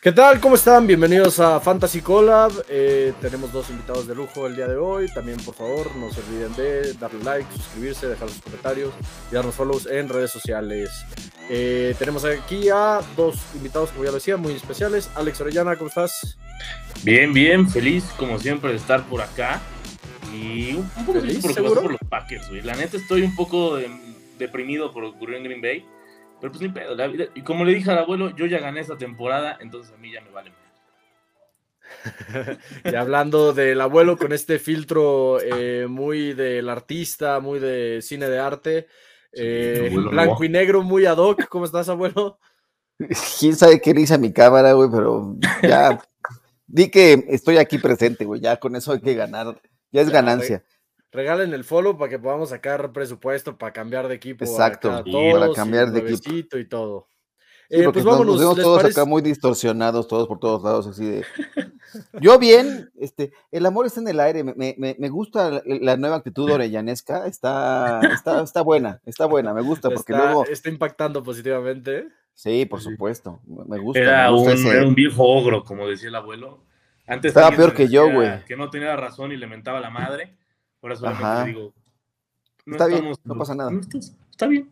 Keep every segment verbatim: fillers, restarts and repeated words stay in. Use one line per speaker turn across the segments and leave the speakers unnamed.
¿Qué tal? ¿Cómo están? Bienvenidos a Fantasy Collab. Eh, tenemos dos invitados de lujo el día de hoy. También, por favor, no se olviden de darle like, suscribirse, dejar sus comentarios y darnos follows en redes sociales. Eh, tenemos aquí a dos invitados, como ya lo decía, muy especiales. Alex Orellana, ¿cómo estás?
Bien, bien, feliz como siempre de estar por acá. Y un, un poco
¿Feliz,
triste porque
seguro?
pasó por los Packers, güey. La neta estoy un poco de, deprimido por lo que ocurrió en Green Bay. Pero pues ni pedo, la vida. Y como le dije al abuelo, yo ya gané esta temporada, entonces a mí ya me vale.
Y hablando del abuelo con este filtro eh, muy del artista, muy de cine de arte, eh,
Sí, abuelo,
blanco
no.
y negro, muy ad hoc. ¿Cómo estás, abuelo?
Quién sabe qué le hice a mi cámara, güey, pero ya di que estoy aquí presente, güey. Ya con eso hay que ganar. Ya es
Ya,
ganancia.
re- regalen el follow para que podamos sacar presupuesto para cambiar de equipo acá
Exacto.
Sí,
Para
todos y
cambiar de equipo.
nuevecito y todo.
Sí,
Eh,
porque
pues
nos, nos
vámonos,
vemos
¿les
todos acá
parece?
muy distorsionados, todos por todos lados, así de. Yo bien, este, el amor está en el aire. Me, me, me gusta la, la nueva actitud orellanesca. Está, está, está buena, está buena, me gusta, porque
Está,
luego.
está impactando positivamente.
Sí, por
sí.
supuesto. Me gusta, me
Era
gusta
un, era
ese.
un viejo ogro, como decía el abuelo. Antes
Estaba
alguien
peor
me
que yo,
decía
güey.
que no tenía razón y le mentaba a la madre. Ahora solamente le
Ajá.
digo, no
Está bien,
estamos.
no pasa
No
nada.
estás, está bien.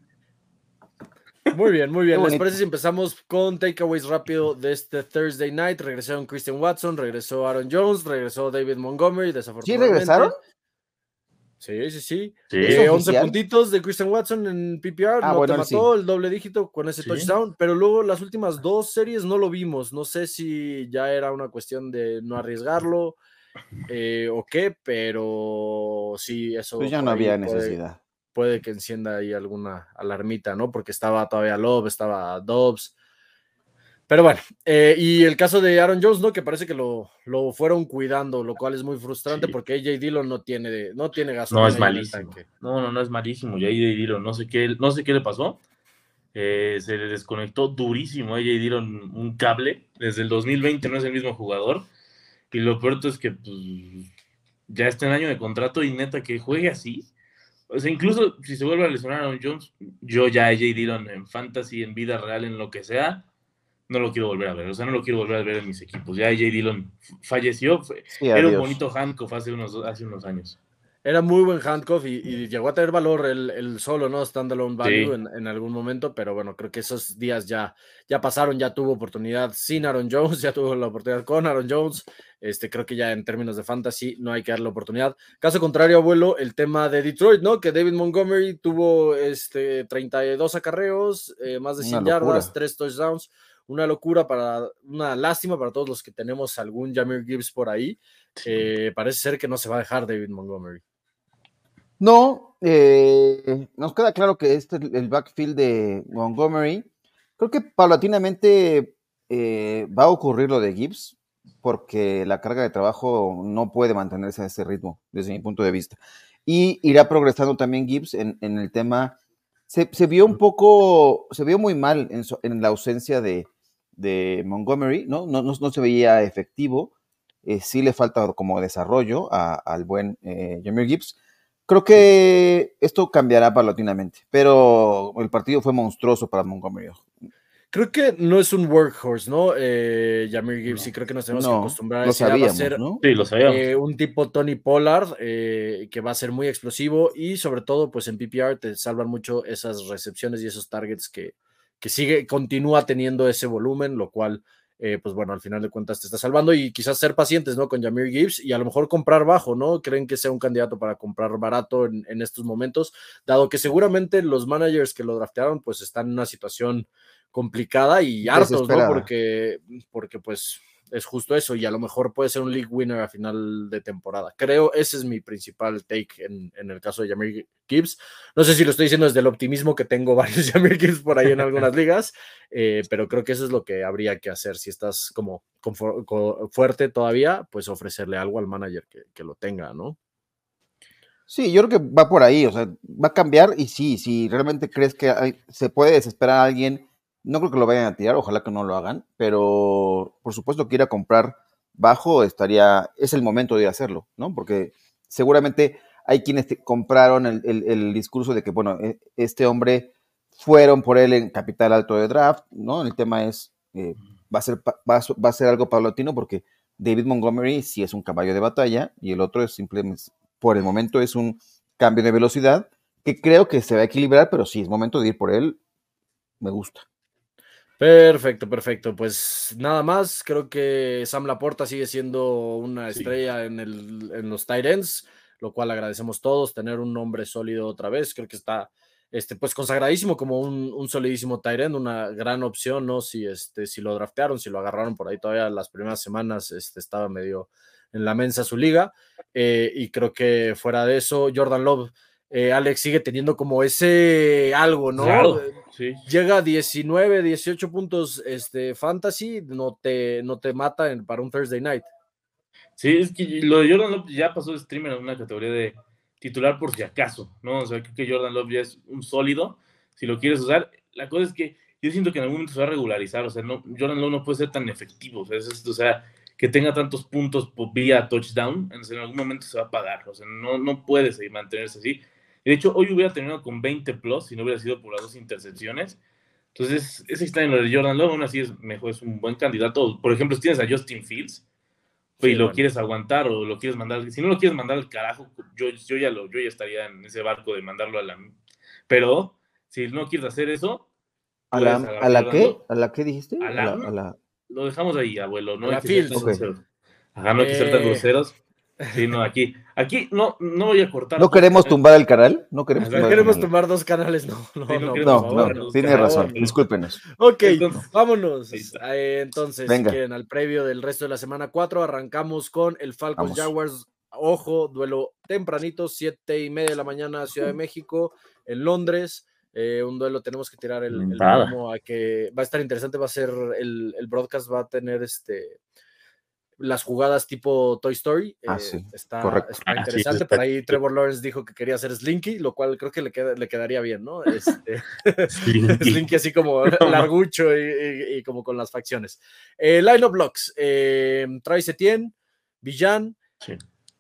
Muy bien, muy
Qué
bien. ¿Les parece
bonito.
si empezamos con takeaways rápido de este Thursday night? Regresaron Christian Watson, regresó Aaron Jones, regresó David Montgomery,
¿Sí regresaron?
desafortunadamente. Sí, sí, sí.
¿Es
Eh,
Sí,
once
oficial?
puntitos de Christian Watson en P P R,
Ah,
no te
bueno, él sí.
mató el doble dígito con ese
sí.
touchdown, pero luego las últimas dos series no lo vimos. No sé si ya era una cuestión de no arriesgarlo eh, o qué, pero sí,
Pues
eso
ya
por
no
ahí
había
puede,
necesidad.
puede que encienda ahí alguna alarmita, ¿no? Porque estaba todavía Love, estaba Dobbs. Pero bueno, eh, y el caso de Aaron Jones, ¿no? Que parece que lo, lo fueron cuidando, lo cual es muy frustrante
Sí.
porque A J Dillon no tiene, no tiene
No, es
gasolina ahí en el
malísimo.
tanque.
No, no, no es malísimo. Y ahí de Dillon, no sé qué, no sé qué le pasó. Eh, se le desconectó durísimo a ella y dieron un cable. Desde el dos mil veinte no es el mismo jugador. Y lo peor es que pues, ya está en año de contrato y neta que juegue así. O sea, incluso si se vuelve a lesionar a Aaron Jones, yo ya a J. Dillon en fantasy, en vida real, en lo que sea, no lo quiero volver a ver. O sea, no lo quiero volver a ver en mis equipos. Ya A J. Dillon falleció. Fue,
Sí,
era un
adiós.
bonito handcuff hace unos, hace unos años.
Era muy buen handcuff y, y llegó a tener valor el, el solo, ¿no? Standalone value
Sí,
en, en algún momento, pero bueno, creo que esos días ya, ya pasaron, ya tuvo oportunidad sin Aaron Jones, ya tuvo la oportunidad con Aaron Jones. Este, creo que ya en términos de fantasy no hay que darle oportunidad. Caso contrario, abuelo, el tema de Detroit, ¿no? Que David Montgomery tuvo este, treinta y dos acarreos, eh, más de
Una
cien yardas,
locura.
tres touchdowns. Una locura para, una lástima para todos los que tenemos algún Jahmyr Gibbs por ahí.
sí.
Eh, parece ser que no se va a dejar David Montgomery.
No, eh, nos queda claro que este el backfield de Montgomery. Creo que paulatinamente eh, va a ocurrir lo de Gibbs, porque la carga de trabajo no puede mantenerse a ese ritmo, desde mi punto de vista. Y irá progresando también Gibbs en, en el tema. Se, se, vio un poco, se vio muy mal en, so, en la ausencia de, de Montgomery, ¿no? No, no, no se veía efectivo. Eh, sí le falta como desarrollo a, al buen eh, Jahmyr Gibbs. Creo que esto cambiará paulatinamente, pero el partido fue monstruoso para Montgomery.
Creo que no es un workhorse, ¿no? Eh, Jahmyr Gibbs, y
No,
creo que nos tenemos que
No,
acostumbrar a
lo
esa idea. Va a
sabíamos,
ser
¿no?
sí, lo sabíamos.
eh, un tipo Tony Pollard, eh, que va a ser muy explosivo y sobre todo, pues en P P R te salvan mucho esas recepciones y esos targets que, que sigue, continúa teniendo ese volumen, lo cual, eh, pues bueno, al final de cuentas te está salvando y quizás ser pacientes, ¿no? Con Jahmyr Gibbs y a lo mejor comprar bajo, ¿no? ¿Creen que sea un candidato para comprar barato en, en estos momentos? Dado que seguramente los managers que lo draftearon, pues están en una situación complicada y hartos, ¿no?
Desesperada.
Porque, porque pues es justo eso y a lo mejor puede ser un league winner a final de temporada. Creo, ese es mi principal take en, en el caso de Jahmyr Gibbs. No sé si lo estoy diciendo desde el optimismo que tengo varios Jahmyr Gibbs por ahí en algunas ligas, eh, pero creo que eso es lo que habría que hacer. Si estás como confor- co- fuerte todavía, pues ofrecerle algo al manager que, que lo tenga, ¿no?
Sí, yo creo que va por ahí, o sea, va a cambiar y sí, si realmente crees que hay, se puede desesperar a alguien, no creo que lo vayan a tirar, ojalá que no lo hagan, pero por supuesto que ir a comprar bajo estaría, es el momento de hacerlo, ¿no? Porque seguramente hay quienes te compraron el, el, el discurso de que, bueno, este hombre fueron por él en capital alto de draft, ¿no? El tema es, eh, va a ser, va a, va a ser algo paulatino porque David Montgomery sí es un caballo de batalla y el otro es simplemente, por el momento es un cambio de velocidad que creo que se va a equilibrar, pero sí, es momento de ir por él, me gusta.
Perfecto, perfecto. Pues nada más, creo que Sam Laporta sigue siendo una
Sí.
estrella en, el, en los tight ends, lo cual agradecemos todos, tener un nombre sólido otra vez, creo que está este, pues consagradísimo como un, un solidísimo tight end, una gran opción, ¿no? Si, este, si lo draftearon, si lo agarraron por ahí todavía las primeras semanas, este, estaba medio en la mensa su liga, eh, y creo que fuera de eso, Jordan Love, eh, Alex sigue teniendo como ese algo, ¿no?
Claro, sí.
Llega a diecinueve, dieciocho puntos este, fantasy, no te, no te mata en, para un Thursday night.
Sí, es que lo de Jordan Love ya pasó de streamer en una categoría de titular por si acaso, ¿no? O sea, creo que Jordan Love ya es un sólido, si lo quieres usar. La cosa es que yo siento que en algún momento se va a regularizar, o sea, no, Jordan Love no puede ser tan efectivo, o sea, es, o sea que tenga tantos puntos por vía touchdown, en algún momento se va a pagar, o sea, no, no puede seguir mantenerse así. De hecho, hoy hubiera terminado con veinte plus si no hubiera sido por las dos intercepciones. Entonces, ese extraño lo de Jordan Love, aún así es mejor, es un buen candidato. Por ejemplo, si tienes a Justin Fields, y
Sí,
lo
bueno.
quieres aguantar o lo quieres mandar, si no lo quieres mandar al carajo, yo, yo, ya lo, yo ya estaría en ese barco de mandarlo a la... Pero, si no quieres hacer eso,
¿A la, ¿a la qué? ¿A la qué dijiste?
A
A
la,
la, a la...
Lo dejamos ahí, abuelo, no hay
la
que ser
Fields.
tan
Okay.
groseros. Ajá, no hay que ser tan
Eh,
groseros. Sí, no, aquí, aquí no, no voy a cortar.
¿No queremos canales. tumbar el canal? No queremos,
no
tumbar,
queremos
el canal.
tumbar dos canales, no, no,
sí, no,
no,
queremos
no,
por favor,
no,
no.
tiene razón, no. Discúlpenos.
Ok,
entonces,
vámonos. Eh, entonces,
Venga.
si quieren, al previo del resto de la semana cuatro, arrancamos con el Falcons
Vamos.
Jaguars. Ojo, duelo tempranito, siete y media de la mañana, Ciudad de México, en Londres. Eh, un duelo, tenemos que tirar el, el promo a que va a estar interesante, va a ser el, el broadcast, va a tener este las jugadas tipo Toy Story.
Ah,
eh,
sí,
está,
correcto.
está
ah,
interesante.
sí,
Por ahí Trevor Lawrence dijo que quería hacer Slinky, lo cual creo que le, queda, le quedaría bien, ¿no? Este, Slinky. Slinky así como largucho y, y, y como con las facciones. Eh, line of blocks. Eh, Travis Etienne, Villan.
Sí.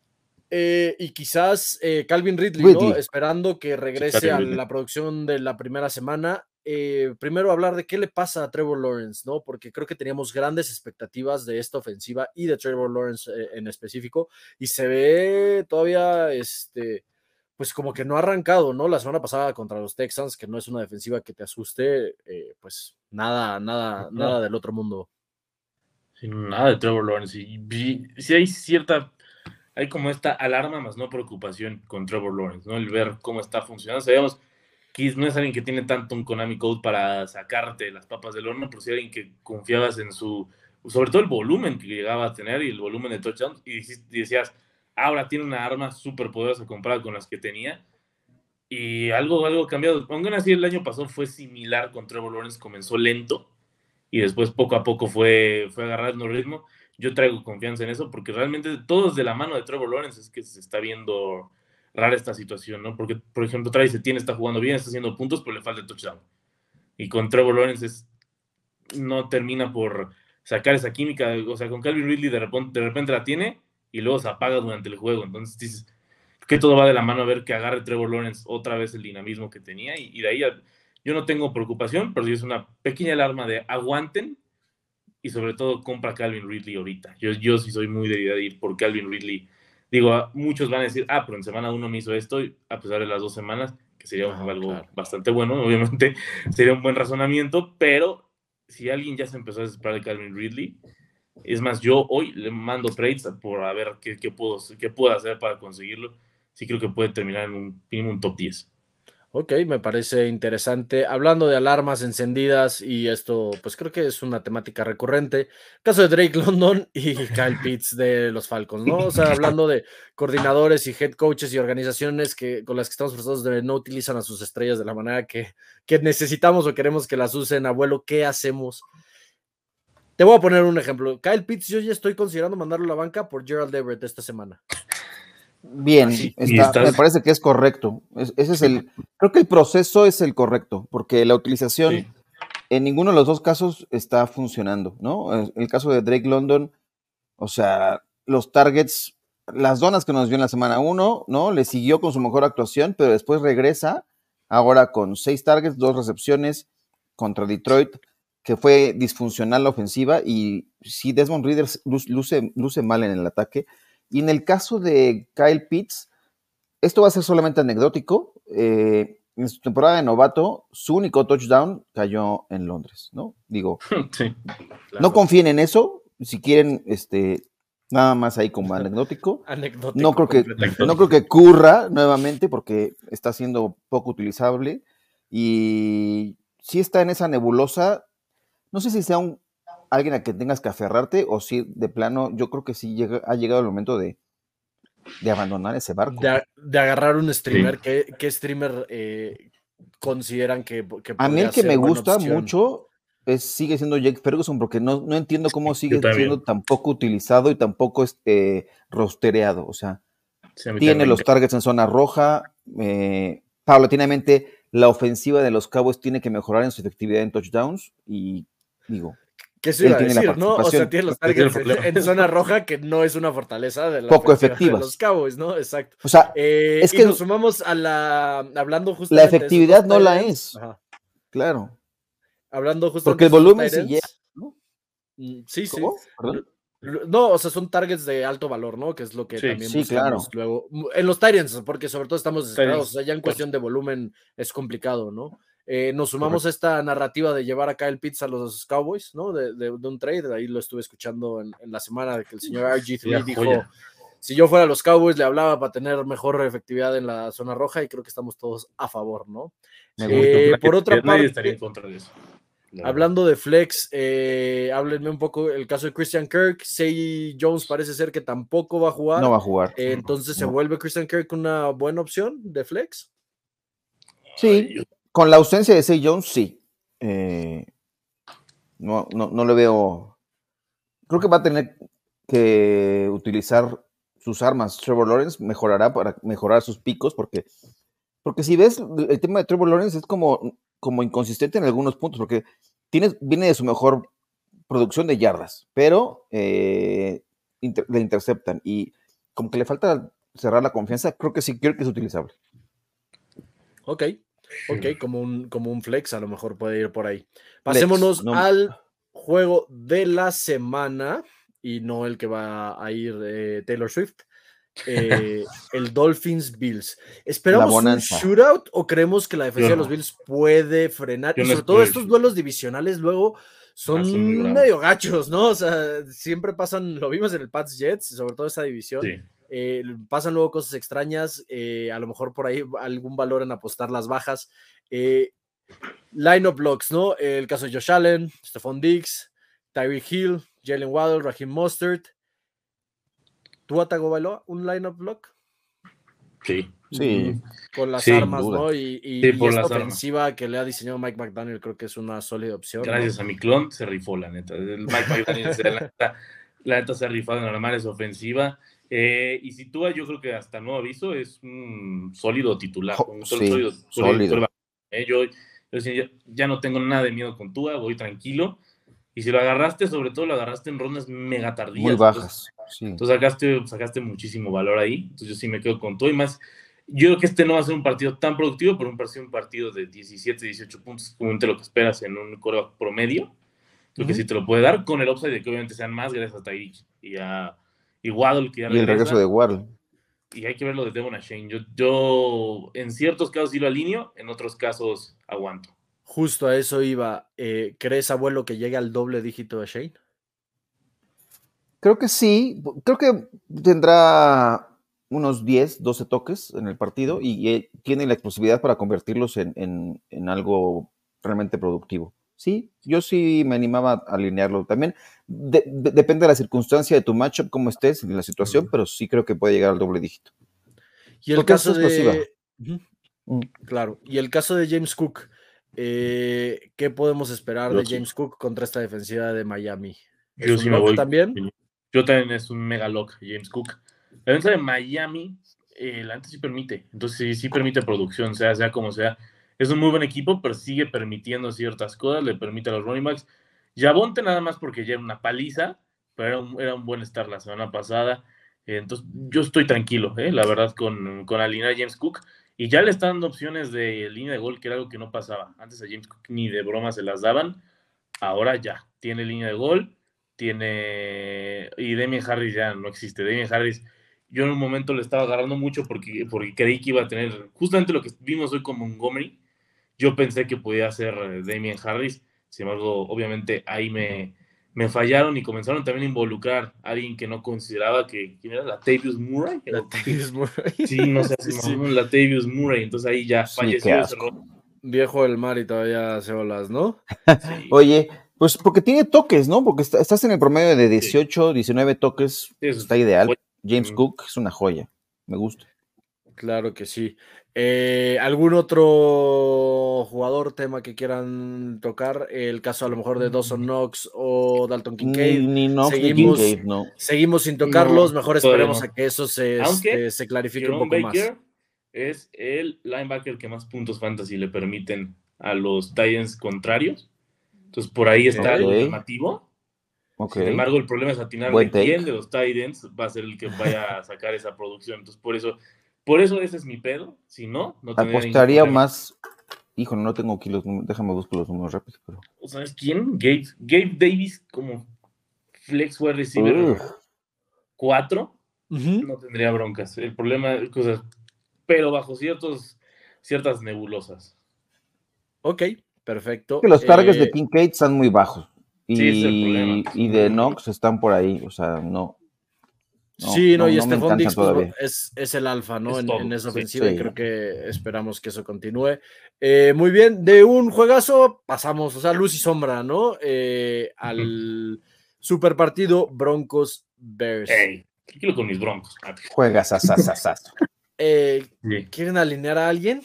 Eh, y quizás eh, Calvin Ridley,
Ridley,
¿no? Esperando que regrese sí, a la producción de la primera semana. Eh, primero hablar de qué le pasa a Trevor Lawrence, ¿no? Porque creo que teníamos grandes expectativas de esta ofensiva y de Trevor Lawrence eh, en específico, y se ve todavía, este, pues como que no ha arrancado, ¿no? La semana pasada contra los Texans, que no es una defensiva que te asuste, eh, pues nada, nada, no. nada del otro mundo.
Sí, nada de Trevor Lawrence. Y, y, y si hay cierta, hay como esta alarma más no preocupación con Trevor Lawrence, ¿no? El ver cómo está funcionando. Sabemos que no es alguien que tiene tanto un Konami Code para sacarte las papas del horno, pero sí alguien que confiabas en su, sobre todo el volumen que llegaba a tener y el volumen de touchdowns, y decías, ahora tiene una arma súper poderosa comparada con las que tenía, y algo, algo cambiado. Aunque así el año pasado fue similar con Trevor Lawrence, comenzó lento, y después poco a poco fue, fue agarrando ritmo. Yo traigo confianza en eso, porque realmente todos de la mano de Trevor Lawrence es que se está viendo rara esta situación, ¿no? Porque, por ejemplo, Travis Etienne está jugando bien, está haciendo puntos, pero le falta el touchdown. Y con Trevor Lawrence es, no termina por sacar esa química. O sea, con Calvin Ridley de repente, de repente la tiene y luego se apaga durante el juego. Entonces dices que todo va de la mano a ver que agarre Trevor Lawrence otra vez el dinamismo que tenía. Y, y de ahí a, yo no tengo preocupación, pero sí es una pequeña alarma de aguanten y sobre todo compra Calvin Ridley ahorita. Yo, yo sí soy muy de idea de ir por Calvin Ridley. Digo, muchos van a decir, ah, pero en semana uno me hizo esto, a pesar de las dos semanas, que sería Ajá, algo claro. bastante bueno, obviamente sería un buen razonamiento, pero si alguien ya se empezó a desesperar de Calvin Ridley, es más, yo hoy le mando trades por a ver qué, qué, puedo, qué puedo hacer para conseguirlo. Sí creo que puede terminar en un, en un top diez.
Ok, me parece interesante. Hablando de alarmas encendidas, y esto pues creo que es una temática recurrente, caso de Drake London y Kyle Pitts de los Falcons, ¿no? O sea, hablando de coordinadores y head coaches y organizaciones que, con las que estamos frustrados de no utilizan a sus estrellas de la manera que, que necesitamos o queremos que las usen. Abuelo, ¿qué hacemos? Te voy a poner un ejemplo. Kyle Pitts, yo ya estoy considerando mandarlo a la banca por Gerald Everett esta semana.
Bien, está, me parece que es correcto. Es, ese es el, creo que el proceso es el correcto, porque la utilización sí. en ninguno de los dos casos está funcionando, ¿no? En el caso de Drake London, o sea, los targets, las donas que nos dio en la semana uno, ¿no? Le siguió con su mejor actuación, pero después regresa ahora con seis targets, dos recepciones contra Detroit. que fue disfuncional la ofensiva y sí, Desmond Ridder luce, luce mal en el ataque. Y en el caso de Kyle Pitts, esto va a ser solamente anecdótico. Eh, en su temporada de novato, su único touchdown cayó en Londres, ¿no? Digo,
sí,
claro. No confíen en eso. Si quieren, este, nada más ahí como anecdótico.
anecdótico
no, creo que, no creo que ocurra nuevamente porque está siendo poco utilizable. Y si está en esa nebulosa, no sé si sea un, alguien a quien tengas que aferrarte o si de plano, yo creo que sí llega, ha llegado el momento de de abandonar ese barco.
De, de agarrar un streamer. Sí. ¿Qué, qué streamer eh, consideran que, que
a mí el que me gusta opción? mucho es, sigue siendo Jake Ferguson, porque no, no entiendo cómo sigue siendo tan poco utilizado y tan poco este, rostereado. O sea, sí, tiene los targets en zona roja. Eh, paulatinamente, la ofensiva de los Cowboys tiene que mejorar en su efectividad en touchdowns. Y digo,
¿qué se iba a decir, no? O sea, tiene los targets en, en zona roja, que no es una fortaleza de la
poco efectivas
de los Cowboys, ¿no? Exacto.
O sea,
eh,
es
y
que
nos sumamos a la, hablando justamente
la efectividad no la es. Ajá. Claro.
Hablando justamente
porque el volumen sí llega, ¿no?
Sí, sí.
¿Perdón?
No, o sea, son targets de alto valor, ¿no? Que es lo que sí, también
sí,
buscamos
claro.
luego. En los Tyrants, porque sobre todo estamos desesperados. O sea, ya en cuestión de volumen es complicado, ¿no? Eh, nos sumamos Correcto. a esta narrativa de llevar acá el Pitts a los Cowboys, ¿no? De, de, de un trade. Ahí lo estuve escuchando en, en la semana de que el señor R G tres dijo: joya. Si yo fuera a los Cowboys, le hablaba para tener mejor efectividad en la zona roja, y creo que estamos todos a favor, ¿no?
Sí, eh, por otra parte, nadie estaría en contra de eso.
Hablando de flex, eh, háblenme un poco el caso de Christian Kirk. Zay Jones parece ser que tampoco va a jugar.
No va a jugar.
Eh, entonces,
no.
¿se vuelve Christian Kirk una buena opción de flex?
Sí, con la ausencia de Zay Jones, sí. Eh, no, no, no le veo. Creo que va a tener que utilizar sus armas. Trevor Lawrence mejorará para mejorar sus picos, porque, porque si ves, el tema de Trevor Lawrence es como, como inconsistente en algunos puntos, porque tiene, viene de su mejor producción de yardas, pero eh, inter, le interceptan y como que le falta cerrar la confianza. Creo que sí, creo que es utilizable.
Ok, ok, como un, como un flex a lo mejor puede ir por ahí. Pasémonos flex, no. al juego de la semana, y no el que va a ir eh, Taylor Swift. Eh, el Dolphins Bills. ¿Esperamos un shootout o creemos que la defensa no. de los Bills puede frenar? Yo y sobre no todo estos duelos divisionales luego son, ah, son medio gachos, ¿no? O sea, siempre pasan, lo vimos en el Pats Jets, sobre todo esa división. Sí. Eh, pasan luego cosas extrañas, eh, a lo mejor por ahí algún valor en apostar las bajas. Eh, line of blocks, ¿no? El caso de Josh Allen, Stephon Diggs, Tyreek Hill, Jalen Waddle, Raheem Mostert. ¿Tua Tagovailoa un line of block?
Sí.
Sí.
Con las
sí,
armas, ¿no? Y, y,
sí,
y
por
esta
las
ofensiva
armas.
que le ha diseñado Mike McDaniel creo que es una sólida opción.
Gracias
¿no?
a mi clon se rifó, la neta. El Mike McDaniel, la, neta, la neta se ha rifado en normal, es ofensiva. Eh, y si Tua, yo creo que hasta nuevo aviso es un sólido titular.
Oh,
un
sí,
sólido.
sólido.
sólido. Eh, yo yo ya, ya no tengo nada de miedo con Tua, voy tranquilo. Y si lo agarraste, sobre todo lo agarraste en rondas mega tardías.
Muy bajas.
Entonces,
sí.
entonces sacaste, sacaste muchísimo valor ahí. Entonces yo sí me quedo con todo. Y más, yo creo que este no va a ser un partido tan productivo, pero un partido, un partido de diecisiete, dieciocho puntos, como lo que esperas en un quarterback promedio. Creo uh-huh. que sí te lo puede dar, con el upside de que obviamente sean más gracias a Tyreek y a y Waddle, que ya
regresa. Y el regreso de Waddle.
Y hay que ver lo de Devon Achane. Yo, yo en ciertos casos sí lo alineo, en otros casos aguanto.
Justo a eso iba. Eh, ¿Crees, abuelo, que llegue al doble dígito de Shane?
Creo que sí. Creo que tendrá unos diez, doce toques en el partido y, y tiene la explosividad para convertirlos en, en, en algo realmente productivo. Sí, yo sí me animaba a alinearlo. También de, de, depende de la circunstancia de tu matchup, cómo estés en la situación, uh-huh. pero sí creo que puede llegar al doble dígito.
Y el Porque caso de... Uh-huh. Uh-huh. Claro. Y el caso de James Cook. Eh, ¿Qué podemos esperar yo de James sí. Cook contra esta defensiva de Miami? ¿Es
yo
un
sí
lock
me voy.
también?
Yo también es un mega lock, James Cook. La defensa de Miami, eh, la antes sí permite. Entonces sí, sí permite producción, sea, sea como sea. Es un muy buen equipo, pero sigue permitiendo ciertas cosas, le permite a los running backs. Javonte nada más porque ya era una paliza, pero era un, era un buen start la semana pasada. Eh, entonces yo estoy tranquilo, eh, la verdad, con, con alinear a James Cook. Y ya le están dando opciones de línea de gol, que era algo que no pasaba. Antes a James Cook ni de broma se las daban. ahora ya, tiene línea de gol, tiene, y Damien Harris ya no existe. Damien Harris, yo en un momento le estaba agarrando mucho porque, porque creí que iba a tener justamente lo que vimos hoy con Montgomery. Yo pensé que podía ser Damien Harris, sin embargo, obviamente ahí me, me fallaron y comenzaron también a involucrar a alguien que no consideraba que, ¿quién era? Latavius Murray.
Latavius Murray.
Sí, no sé,
sí,
sí.
sí.
Latavius Murray, entonces ahí ya
Sí,
falleció ese rol.
Viejo del mar y todavía hace olas, ¿no?
Sí. Oye, pues porque tiene toques, ¿no? Porque está, estás en el promedio de dieciocho, sí. diecinueve toques, sí, está ideal. Joya. James mm. Cook es una joya, me gusta.
Claro que sí. Eh, ¿Algún otro jugador, tema que quieran tocar? El caso a lo mejor de Dawson Knox o Dalton Kincaid.
Ni, ni Knox
seguimos,
ni Kincaid, no.
Seguimos sin tocarlos,
no,
mejor esperemos
no.
a que eso se,
Aunque,
este, se clarifique
Jerome
un poco
Baker
más.
Es el linebacker que más puntos fantasy le permiten a los Titans contrarios. Entonces, por ahí está okay. Lo llamativo. Okay. Sin embargo, el problema es atinarle quién de los Titans va a ser el que vaya a sacar esa producción. Entonces, por eso, por eso ese es mi pedo. Si no, no tendría
apostaría más. Hijo, no tengo aquí los números. Déjame buscar los números rápidos. Pero...
¿Sabes quién? Gabe, Gabe Davis como flex wide receiver cuatro. Uh-huh. No tendría broncas. El problema es cosas, pero bajo ciertos, ciertas nebulosas.
Ok, perfecto.
Que los targets eh... de Kincaid están muy bajos. Y,
sí, es el problema.
Y de Knox están por ahí, o sea, no.
no sí, no, no y no Stephon Diggs pues, es, es el alfa, ¿no? En, en esa ofensiva, sí, y creo que esperamos que eso continúe. Eh, muy bien, de un juegazo pasamos, o sea, luz y sombra, ¿no? Eh, al super partido Broncos Bears.
Ey, tranquilo con mis Broncos.
Juegas asasasazo.
eh, sí. ¿Quieren alinear a alguien?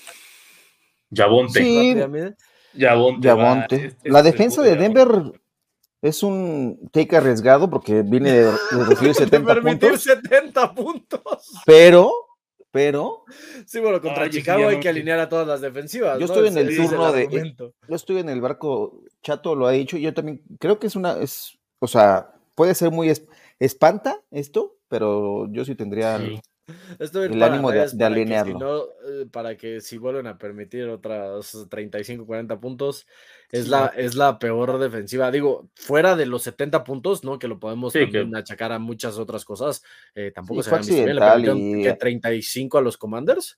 Yavonte.
Sí.
Yavonte.
Yavonte. Este La defensa de Denver Yavonte. Es un take arriesgado porque viene de, de recibir setenta
de permitir
puntos.
setenta puntos.
Pero, pero.
Sí, bueno, contra Ay, Chicago hay no... que alinear a todas las defensivas.
Yo
¿no?
estoy en el
es,
turno
es
de.
Argumento.
Yo estoy en el barco, Chato lo ha dicho. Yo también creo que es una. Es, o sea, puede ser muy es, espanta esto, pero yo sí tendría. Sí.
Esto
el ánimo de, de alinearlo.
Si no, para que si vuelven a permitir otras treinta y cinco, cuarenta puntos, es, sí, la, no. es la peor defensiva. Digo, fuera de los setenta puntos, ¿no? Que lo podemos sí, también que... achacar a muchas otras cosas. Eh, tampoco sí, se habían visto bien. Le permitieron y... que treinta y cinco a los Commanders.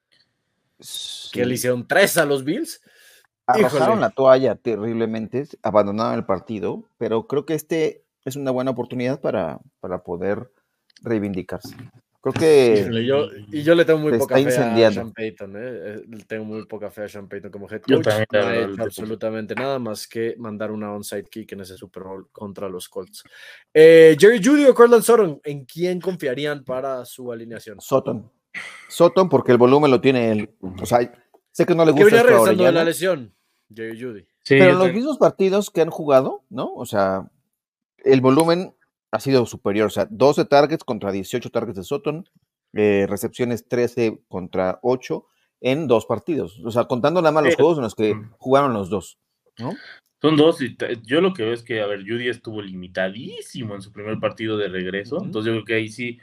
Sí. Que le hicieron tres a los Bills.
Arrojaron la toalla terriblemente, abandonaron el partido, pero creo que este es una buena oportunidad para, para poder reivindicarse. Creo que
sí, yo, y yo le tengo muy poca fe a Sean Payton, ¿eh? tengo muy poca fe a Sean Payton como head coach. No ha hecho absolutamente nada más que mandar una onside kick en ese Super Bowl contra los Colts. Eh, Jerry Jeudy o Cortland Sutton, ¿en quién confiarían para su alineación?
Sutton. Sutton porque el volumen lo tiene él. O sea, sé que no le gusta.
Que venía regresando de la lesión, Jerry Jeudy.
Sí, pero en los mismos partidos que han jugado, ¿no? O sea, el volumen ha sido superior, o sea, doce targets contra dieciocho targets de Sutton, eh, recepciones trece contra ocho en dos partidos, o sea, contando nada más los juegos en los que jugaron los dos, ¿no?
Son dos, y yo lo que veo es que, a ver, Jeudy estuvo limitadísimo en su primer partido de regreso, uh-huh. Entonces yo creo que ahí sí,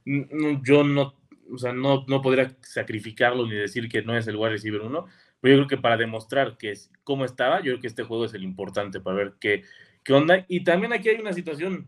yo no, o sea, no, no podría sacrificarlo ni decir que no es el wide receiver uno, pero yo creo que para demostrar que es, cómo estaba, yo creo que este juego es el importante para ver qué, qué onda, y también aquí hay una situación.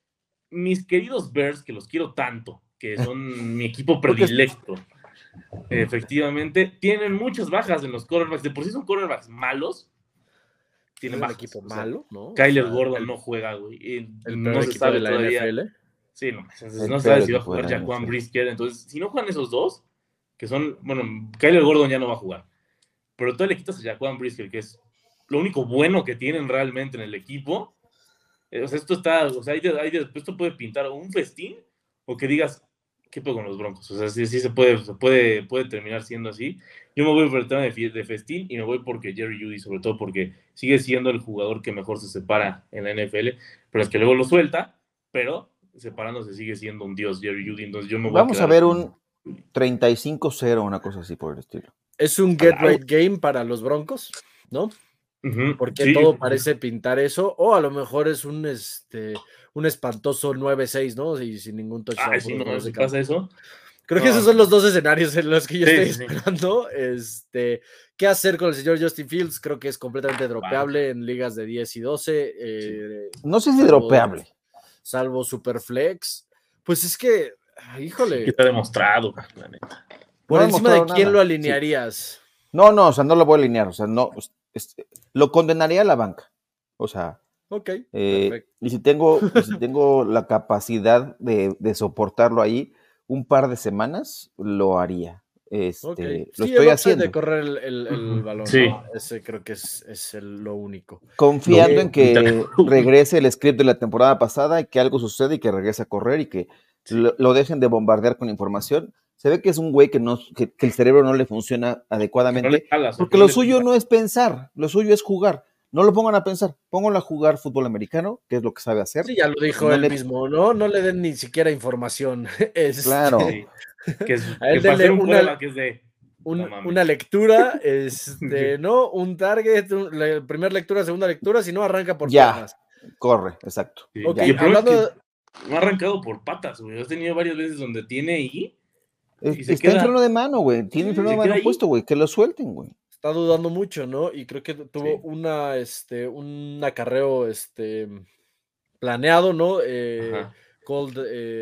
Mis queridos Bears, que los quiero tanto, que son mi equipo predilecto, efectivamente, tienen muchas bajas en los quarterbacks. De por sí son quarterbacks malos. Tienen
un
bajas.
equipo
o sea,
malo, ¿no?
Kyler
o sea,
Gordon
el,
no juega, güey. Y
el
no
peor
se
equipo
sabe
de la
todavía.
N F L.
Sí, no, no, no sabe si va a jugar Jaquan Brisker. Entonces, si no juegan esos dos, que son, bueno, Kyler Gordon ya no va a jugar. Pero tú le quitas a Jaquan Brisker, que es lo único bueno que tienen realmente en el equipo. O sea, esto está, o sea, hay de, hay de, esto puede pintar un festín o que digas, ¿qué pedo con los Broncos? O sea, sí, sí se puede, se puede, puede terminar siendo así. Yo me voy por el tema de, de festín y me voy porque Jerry Jeudy, sobre todo porque sigue siendo el jugador que mejor se separa en la N F L, pero es que luego lo suelta, pero separándose sigue siendo un dios Jerry Jeudy, entonces yo me voy
Vamos
a,
a ver un treinta y cinco cero, una cosa así por el estilo.
Es un get right game para los Broncos, ¿no?
Uh-huh.
Porque
sí,
todo
sí.
parece pintar eso, o a lo mejor es un este un espantoso nueve seis, ¿no? Y sin ningún touchdown.
Ah, sí, no, si pasa eso.
Creo que
No.
esos son los dos escenarios en los que yo
Sí,
estoy
sí, sí.
esperando. Este, ¿qué hacer con el señor Justin Fields? Creo que es completamente dropeable en ligas de diez y doce. Eh,
No sé si
salvo-
dropeable.
Salvo Superflex. Pues es que, ah,
Que
híjole,
está demostrado, la neta.
por
No ha
encima de
demostrado
quién
nada.
lo
Sí.
alinearías.
No, no, o sea, no lo voy a alinear, o sea, no, pues, este, lo condenaría a la banca, o sea,
Ok,
eh,
perfecto.
y si tengo, y si tengo la capacidad de, de soportarlo ahí un par de semanas, lo haría, este,
Ok.
lo
Sí,
estoy
el upside de
haciendo,
correr el, el- el
Ujú.
balón,
Sí.
¿no? Ese creo que es, es el- lo único.
confiando
Eh,
en que regrese el script de la temporada pasada y que algo sucede y que regrese a correr y que
Sí.
lo, lo dejen de bombardear con información. Se ve que es un güey que, no, que, que el cerebro no le funciona
Que no
adecuadamente,
le jalas,
porque lo suyo no es pensar, lo suyo es jugar. No lo pongan a pensar, pónganlo a jugar fútbol americano, que es lo que sabe hacer.
Sí, ya lo dijo
No
él
le,
mismo, ¿no? No le den ni siquiera información. Este,
claro,
Sí. Que, es,
a
que
él
para
denle
ser un
una,
prueba que es de.
un-
No mames.
una lectura, este, ¿no? Un target, un- la primera lectura, segunda lectura, si no arranca por
ya,
piernas.
corre, exacto.
Sí.
Ok,
Y el problema
hablando
es
de...
que no ha arrancado por patas, güey. Has tenido varias veces donde tiene ahí
Es-
y se
está en
queda.
freno de mano, güey, tiene el
Sí,
freno de
se queda
mano
ahí.
puesto, güey, que lo suelten, güey.
está dudando mucho, ¿no? Y creo que tuvo
Sí.
una, este, un acarreo, este, planeado, ¿no? Eh,
Ajá.
cold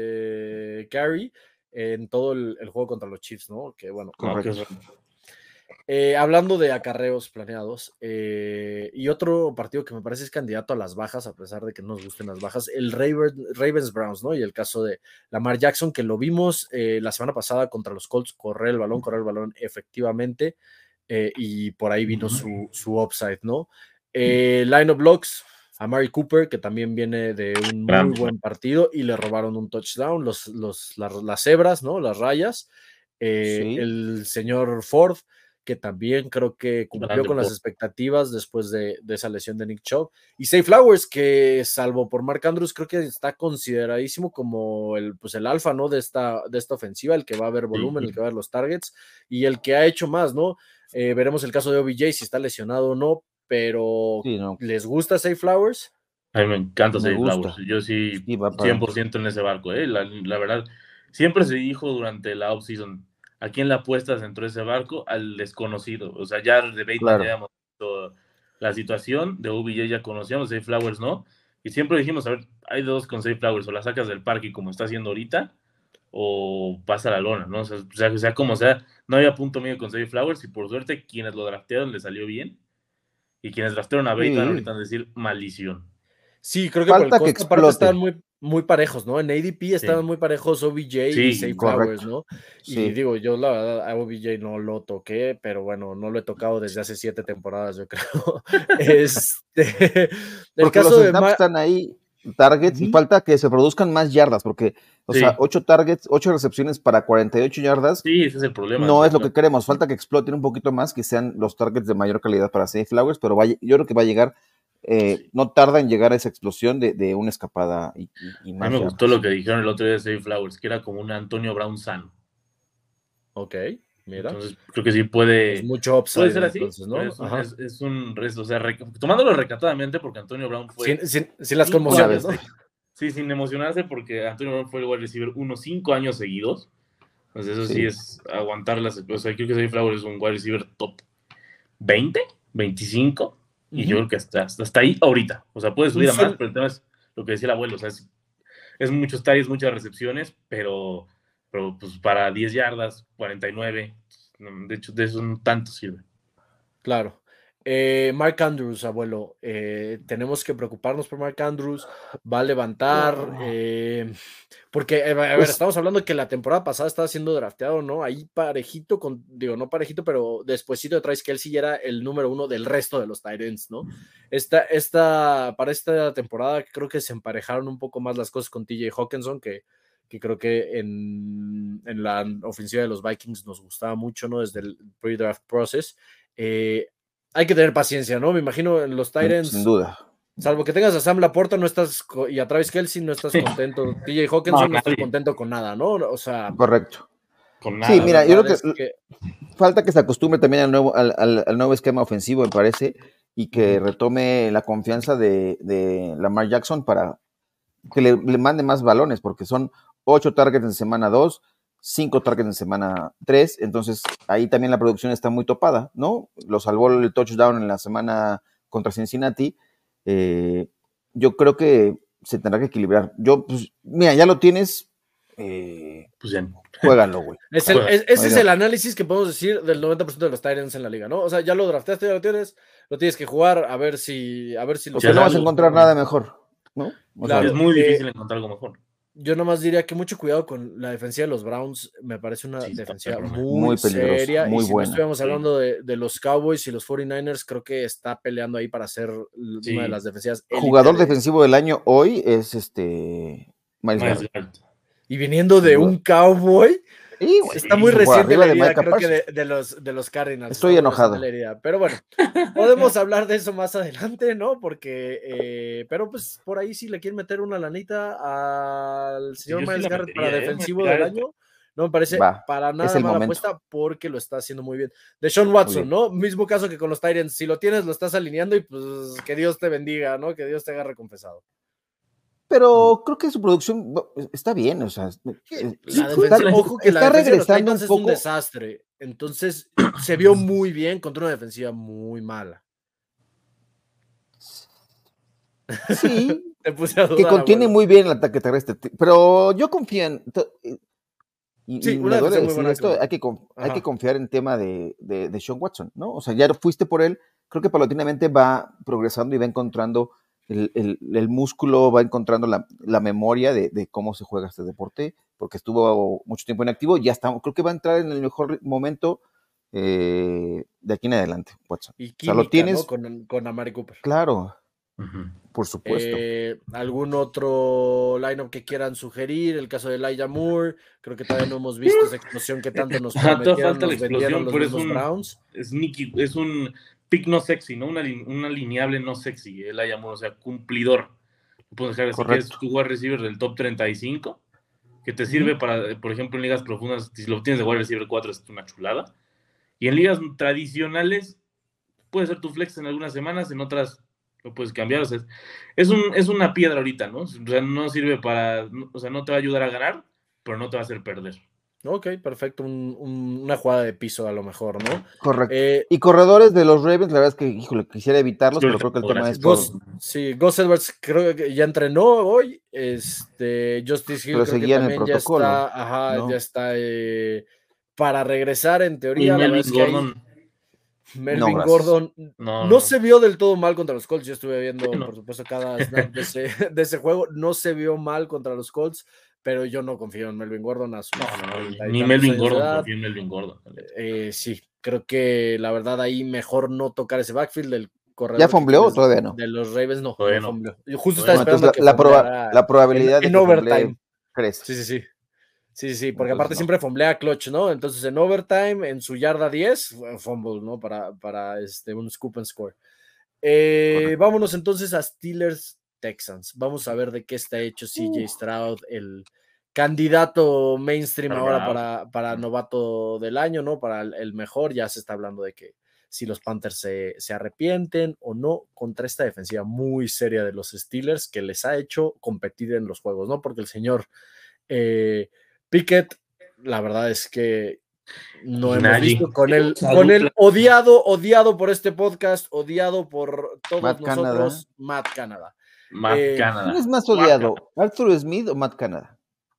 eh, carry en todo el, el juego contra los Chiefs, ¿no? Que bueno.
No, que
Correcto.
es-
Eh, hablando de acarreos planeados, eh, y otro partido que me parece es candidato a las bajas, a pesar de que no nos gusten las bajas, el Raven, Ravens Browns, ¿no? Y el caso de Lamar Jackson, que lo vimos eh, la semana pasada contra los Colts, correr el balón, correr el balón efectivamente, eh, y por ahí vino su, su upside, ¿no? Eh, line of blocks, a Mari Cooper, que también viene de un muy
Grande.
buen partido y le robaron un touchdown, los, los, las, las cebras, ¿no? Las rayas. Eh,
Sí.
El señor Ford, que también creo que cumplió
Grande
con las
Ford.
expectativas después de, de esa lesión de Nick Chubb. Y Zay Flowers, que salvo por Mark Andrews, creo que está consideradísimo como el, pues el alfa, ¿no? De esta, de esta ofensiva, el que va a ver volumen,
Sí.
el que va a ver los targets y el que ha hecho más, ¿no? Eh, veremos el caso de O B J, si está lesionado o no, pero
Sí, no,
¿les gusta Zay Flowers?
A mí me encanta
me
Zay Flowers.
gusta.
Yo sí,
Sí, va para
cien
adentro.
por ciento en ese barco, ¿eh? La, la verdad, siempre se dijo durante la offseason, ¿a quién le apuestas dentro de ese barco? Al desconocido. O sea, ya de Bateman
Claro.
ya hemos visto la situación, de O B J ya conocíamos, Zay Flowers no. Y siempre dijimos, a ver, hay dos con Zay Flowers, o la sacas del parque como está haciendo ahorita, o pasa la lona, ¿no? O sea, o sea, sea como sea, no había punto medio con Zay Flowers, y por suerte quienes lo draftearon le salió bien, y quienes draftearon a Bateman
Sí.
ahorita van a decir maldición.
Sí, creo que por el
Falta que
costo aparte estaban
explote.
muy, muy parejos, ¿no? En A D P estaban
Sí.
muy parejos O B J y
Sí,
Zay Flowers,
correcto.
¿no? Y
Sí.
digo, yo la verdad a O B J no lo toqué, pero bueno, no lo he tocado desde hace siete temporadas, yo creo. Este, el
Porque
caso
los
de
snaps
Ma-
están ahí, targets, y
Ujú.
falta que se produzcan más yardas, porque, o
Sí.
sea, ocho targets, ocho recepciones para cuarenta y ocho yardas,
Sí, ese es el problema.
no
de
es lo
Zay
que queremos. Falta que exploten un poquito más, que sean los targets de mayor calidad para Zay Flowers, pero vaya, yo creo que va a llegar, eh,
Sí.
no tarda en llegar a esa explosión de, de una escapada y, y- y
A mí
más
me
yardas.
gustó lo que dijeron el otro día de Zay Flowers, que era como un Antonio Brown sano.
Ok, mira.
Entonces, creo que sí puede,
Es mucho upside
puede ser así.
entonces,
Pero
¿no?
es, un,
Ajá.
es, es un resto, o sea, rec- tomándolo recatadamente, porque Antonio Brown fue
Sin, sin- sin las
cinco
conmociones,
años
¿no?
de- Sí, sin emocionarse, porque Antonio Brown fue el wide receiver unos cinco años seguidos. Entonces, eso sí,
Sí.
es aguantar las. O sea, creo que Zay Flowers es un wide receiver top veinte, veinticinco. Y yo
Ujú.
creo que hasta, hasta, hasta ahí ahorita. O sea, puede subir
Un
a más,
suel-
pero el tema es lo que decía el abuelo. O sea, es, es muchos targets, muchas recepciones, pero, pero pues para diez yardas, cuarenta y nueve. no, De hecho, de eso no tanto sirve.
Claro. Eh, Mark Andrews, abuelo, eh, tenemos que preocuparnos por Mark Andrews, va a levantar, eh, porque, eh, a ver,
Pues-
estamos hablando de que la temporada pasada estaba siendo drafteado, ¿no? Ahí parejito, con, digo, no parejito, pero despuésito de Travis Kelce ya era el número uno del resto de los tight ends, ¿no? Esta, esta, para esta temporada creo que se emparejaron un poco más las cosas con T J Hawkinson, que, que creo que en, en la ofensiva de los Vikings nos gustaba mucho, ¿no? Desde el pre-draft process. Eh, hay que tener paciencia, ¿no? Me imagino en los
Sin,
Titans,
sin duda.
salvo que tengas a Sam Laporta, no estás co- y a Travis Kelce, no estás contento. T J Hawkinson,
No,
no, estás
nadie.
contento con nada, ¿no? O sea,
Correcto.
Con nada.
Sí,
la
mira, yo
verdad
creo
es
que,
que
falta que se acostumbre también al nuevo, al, al- al nuevo esquema ofensivo, me parece, y que
Ujú.
retome la confianza de, de Lamar Jackson para que le, le mande más balones, porque son ocho targets en semana dos, cinco targets en semana tres, entonces ahí también la producción está muy topada, ¿no? Lo salvó el touchdown en la semana contra Cincinnati. Eh, yo creo que se tendrá que equilibrar. Yo, pues, mira, ya lo tienes, eh,
Pues ya.
juégalo, güey.
Es el- es- ese es
Oiga.
el análisis que podemos decir del noventa por ciento de los Titans en la liga, ¿no? O sea, ya lo drafteaste, ya lo tienes, lo tienes que jugar a ver si, a ver si lo
Porque
Ya
no vas a
sabes.
encontrar nada mejor, ¿no? O sea,
Claro.
Es muy
eh,
difícil encontrar algo mejor.
Yo nomás diría que mucho cuidado con la defensiva de los Browns. Me parece una
Sí, está
defensiva
perrona.
muy,
Muy peligrosa,
seria.
muy
y si
buena.
no estuviéramos
Sí.
hablando de, de los Cowboys y los cuarenta y nueve ers, creo que está peleando ahí para ser
Sí.
una de las defensivas. élite
jugador
de-
defensivo del año hoy es este Miles
Miles
Garrett.
Garrett.
Y viniendo de
Sin duda.
un Cowboy,
Sí, güey.
está muy
Por
reciente
arriba
la
de
herida,
Micah
creo que de,
Parsons.
de los, de los Cardinals.
Estoy
Está muy
enojado.
reciente la herida. Pero bueno, podemos hablar de eso más adelante, ¿no? Porque, eh, pero pues por ahí si le quieren meter una lanita al señor
yo sí
Miles
la
Garrett para
metería, ¿eh?
defensivo
Miles
del
Garrett.
año, no me parece
Va,
para
es
nada
el
mala
momento.
apuesta porque lo está haciendo muy bien. De Sean Watson,
bien.
¿no? Mismo caso que con los Titans, si lo tienes, lo estás alineando y pues que Dios te bendiga, ¿no? Que Dios te haga recompensado.
Pero creo que su producción bu- está bien, o sea, eh,
La
está,
defensiva, ojo que la
está
defensiva de los
regresando
Titans
un
es un
poco.
desastre. Entonces se vio muy bien contra una defensiva muy mala.
Sí,
Te puse a
que
dudar,
contiene
abuelo.
muy bien el ataque terrestre, t- pero yo confío en. to- Y,
Sí,
y
una
me duele
defensiva muy
decir
buena
esto,
con-
hay que, con- hay
Ajá.
que confiar en tema de, de, de Sean Watson, ¿no? O sea, ya fuiste por él, creo que paulatinamente va progresando y va encontrando el, el- el músculo, va encontrando la, la memoria de, de cómo se juega este deporte, porque estuvo mucho tiempo inactivo, ya está, creo que va a entrar en el mejor momento eh, de aquí en adelante, Watson.
Y
O sea, lo
química,
tienes,
¿no? Con, con Amari Cooper.
claro,
Ujú.
por supuesto.
Eh, ¿Algún otro lineup que quieran sugerir? El caso de Elijah Moore. Creo que todavía no hemos visto esa explosión que tanto nos
Ajá, todavía
prometieron,
falta la
nos vendieron
explosión,
los
pero es
mismos
un
Browns.
sneaky, es un pick no sexy, ¿no? Una, lin- una lineable no sexy, él la llamó, o sea, cumplidor. Lo puedes dejar, si quieres,
Correcto.
tu wide receiver del top treinta y cinco, que te sirve
Ujú.
para, por ejemplo, en ligas profundas, si lo tienes de wide receiver cuatro es una chulada. Y en ligas tradicionales, puede ser tu flex en algunas semanas, en otras lo puedes cambiar. O sea, es, es, un, es una piedra ahorita, ¿no? O sea, no sirve para, o sea, no te va a ayudar a ganar, pero no te va a hacer perder.
Ok, perfecto. Un- un- una jugada de piso a lo mejor, ¿no?
Correcto.
Eh,
Y corredores de los Ravens, la verdad es que, híjole, quisiera evitarlos,
Sí,
pero creo que el tema
gracias.
es por...
Gus, sí, Gus Edwards creo que ya entrenó hoy. Este, Justice Hill
Pero
creo que
seguían el
también ya
protocolo,
está, ajá,
¿no?
ya está eh, para regresar en
Y
teoría. La verdad
Melvin
es que ahí
Gordon,
Melvin
gracias.
Gordon
no,
no,
no.
se vio del todo mal contra los Colts. Yo estuve viendo,
Sí, no.
por supuesto, cada snap de ese, de ese juego. No se vio mal contra los Colts, pero yo no confío en Melvin Gordon a sus
No, no,
cuarenta y
ni
tantos
Melvin
años de
Gordon,
edad.
confío en Melvin Gordon.
Eh, sí, creo que la verdad ahí mejor no tocar ese backfield del corredor.
¿Ya
que
fombleó o
tienes
todavía no?
De los Ravens, no,
Todavía
no
no.
fombleó. Yo justo
Todavía
estaba
No,
esperando
entonces
a que
la, la, proba-
fombleara
la probabilidad
en,
de
en
que
overtime.
fomblee crece.
Sí, sí, sí. Sí, sí, sí, porque
Entonces,
aparte
no.
siempre fomblea clutch, ¿no? Entonces en overtime, en su yarda diez, fue fumble, ¿no? Para, para este, un scoop and score. Eh, vámonos entonces a Steelers Texans. Vamos a ver de qué está hecho C J Stroud, el candidato mainstream
Está
ahora
bravo.
para, para novato del año, ¿no? Para el, el mejor. Ya se está hablando de que si los Panthers se, se arrepienten o no contra esta defensiva muy seria de los Steelers que les ha hecho competir en los juegos, ¿no? Porque el señor eh, Pickett, la verdad es que no
Y
hemos
Nagy.
visto con el,
Esa
con el
dupla.
odiado, odiado por este podcast, odiado por todos
Matt
nosotros, Matt Canada.
Matt
Eh,
Canada.
¿Quién es más
Guácala.
odiado? ¿Arthur Smith o Matt Canada?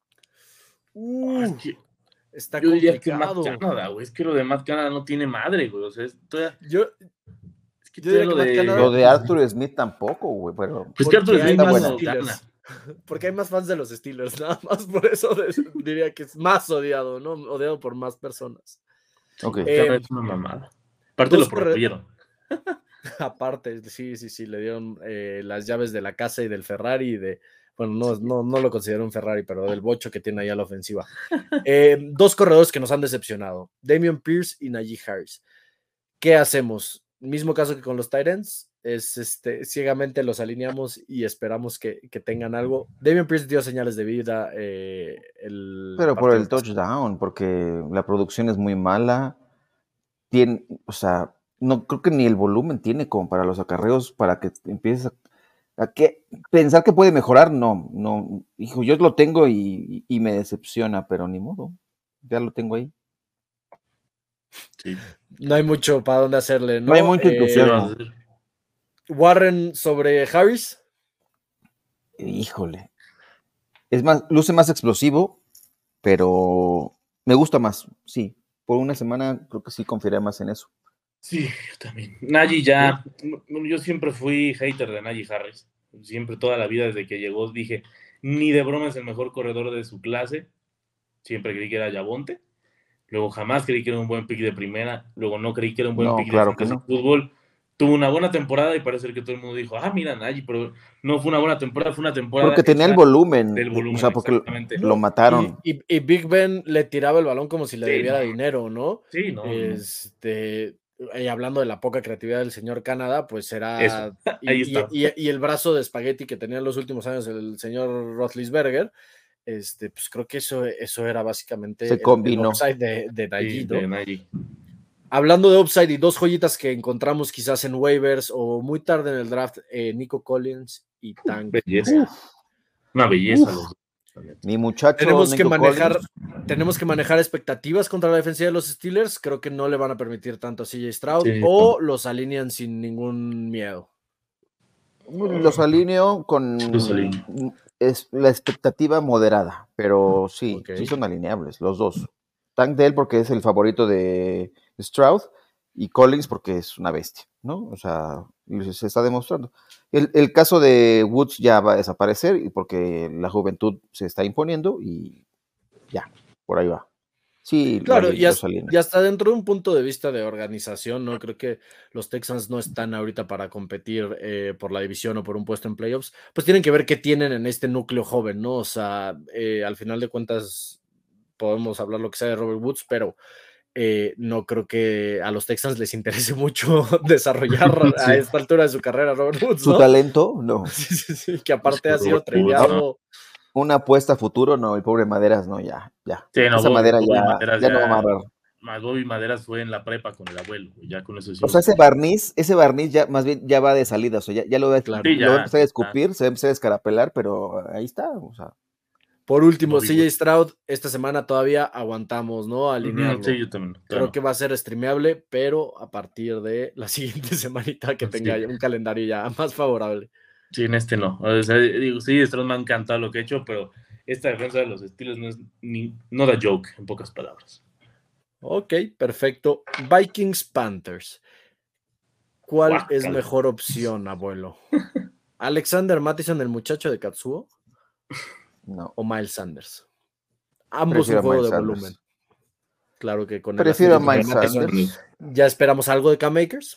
Uh,
Es que
está
yo diría que Matt
complicado.
Canada, güey. Es que lo de Matt Canada no tiene madre, güey. O sea, es, todavía,
Yo,
es que
Yo
todavía
diría
lo
que Matt
de.
Canada-
Lo de Arthur Smith tampoco, güey, pero...
Pues que Arthur
porque hay
Smith
más
no
Steelers.
gana.
Porque hay más fans de los Steelers, nada más por eso de- diría que es más odiado, ¿no? Odiado por más personas.
Ok.
Eh,
Canada es una mamada. Aparte
dos
lo promovieron.
Aparte, sí, sí, sí, le dieron eh, las llaves de la casa y del Ferrari y de, bueno, no, no, no lo considero un Ferrari, pero del bocho que tiene ahí a la ofensiva. Eh, dos corredores que nos han decepcionado, Damian Pierce y Najee Harris. ¿Qué hacemos? Mismo caso que con los Titans, es este, ciegamente los alineamos y esperamos que, que tengan algo. Damian Pierce dio señales de vida. Eh, el
Pero por el
partido
touchdown, porque la producción es muy mala. Tiene, o sea, no creo que ni el volumen tiene como para los acarreos para que empieces a, a que pensar que puede mejorar. No, no, hijo, yo lo tengo y, y me decepciona, pero ni modo. Ya lo tengo ahí.
Sí.
No hay mucho para dónde hacerle, ¿no?
No hay mucho
Eh,
entusiasmo.
Warren sobre Harris.
Híjole. Es más, luce más explosivo, pero me gusta más, sí. Por una semana creo que sí confiaré más en eso.
Sí, yo también. Najee ya, bueno, yo siempre fui hater de Najee Harris. Siempre, toda la vida, desde que llegó, dije, ni de broma es el mejor corredor de su clase. Siempre creí que era Yabonte. Luego jamás creí que era un buen pick de primera. Luego no creí que era un buen
No,
pick de
claro que
fantasy
no.
fútbol. Tuvo una buena temporada y parece que todo el mundo dijo, ah, mira, Najee, pero no fue una buena temporada, fue una temporada
Porque tenía el
hecha
volumen,
del
o
volumen,
sea, porque lo,
exactamente.
lo
No, y,
mataron.
y, y Big Ben le tiraba el balón como si le
Sí,
debiera
no.
dinero, ¿no?
Sí, no, no.
Este, y hablando de la poca creatividad del señor Canadá, pues
Eso,
era.
ahí
Y, y,
está.
y, y el brazo de espagueti que tenía en los últimos años el señor Roethlisberger, este, pues creo que eso, eso era básicamente
Se
el, el
combinó.
upside de, de
Sí,
Najee,
de
¿no?
Najee.
Hablando de upside y dos joyitas que encontramos quizás en waivers o muy tarde en el draft, eh, Nico Collins y Tank
Belleza.
Dell.
Una belleza
Uf.
los dos.
Mi muchacho
Tenemos que
Nico
manejar,
Collins.
tenemos que manejar expectativas contra la defensiva de los Steelers. Creo que no le van a permitir tanto a C J Stroud
Sí,
o los alinean sin ningún miedo.
Los alineo con
los alineo.
es la expectativa moderada, pero sí,
Ok.
sí son alineables los dos. Tank Dell porque es el favorito de Stroud y Collins porque es una bestia, ¿no? O sea, se está demostrando. El, el caso de Woods ya va a desaparecer porque la juventud se está imponiendo y ya, por ahí va. Sí, lo
Claro,
ali-
y,
los
has-
alineo.
y hasta dentro de un punto de vista de organización, ¿no? Creo que los Texans no están ahorita para competir eh, por la división o por un puesto en playoffs, pues tienen que ver qué tienen en este núcleo joven, ¿no? O sea, eh, al final de cuentas podemos hablar lo que sea de Robert Woods, pero eh, no creo que a los Texans les interese mucho desarrollar
Sí.
a esta altura de su carrera a Robert Woods,
Su
¿no?
talento, no.
Sí, sí, sí, que
Pues
aparte
que
ha sido
Robert Woods, ¿no?
tradeado.
Una apuesta a futuro, no, el pobre Maderas, no, ya, ya.
Sí, no,
Esa
Bobby,
madera
Bobby
ya,
Maderas
ya no va a
ya.
amarrar.
Más Bobby Maderas fue en la prepa con el abuelo, y ya con eso
O
hicimos.
sea, ese barniz, ese barniz ya más bien ya va de salida, o sea, ya, ya lo, va,
Claro.
Sí,
lo va a
ya,
empezar a
ya.
escupir, se va a empezar a escarapelar, pero ahí está, o sea.
Por último,
Bobby
C J
Wood.
Stroud, esta semana todavía aguantamos, ¿no?
Ujú,
Alinearlo.
sí, yo también,
Creo
claro.
que va a ser streameable, pero a partir de la siguiente semanita que
Sí.
tenga ya un calendario ya más favorable.
Sí, en este no. O sea, digo, sí, Stroud me ha encantado lo que ha hecho, pero esta defensa de los Steelers no es ni, no da joke, en pocas palabras.
Ok, perfecto. Vikings Panthers. ¿Cuál
Guácala.
es mejor opción, abuelo? ¿Alexander Mattison, el muchacho de Katsuo?
No.
¿O Miles Sanders? Ambos
Prefiero
un
a
juego
Miles
de
Sanders.
volumen. Claro que con
Prefiero a
el
Miles
Mattison,
Sanders.
¿ya esperamos algo de K-Makers?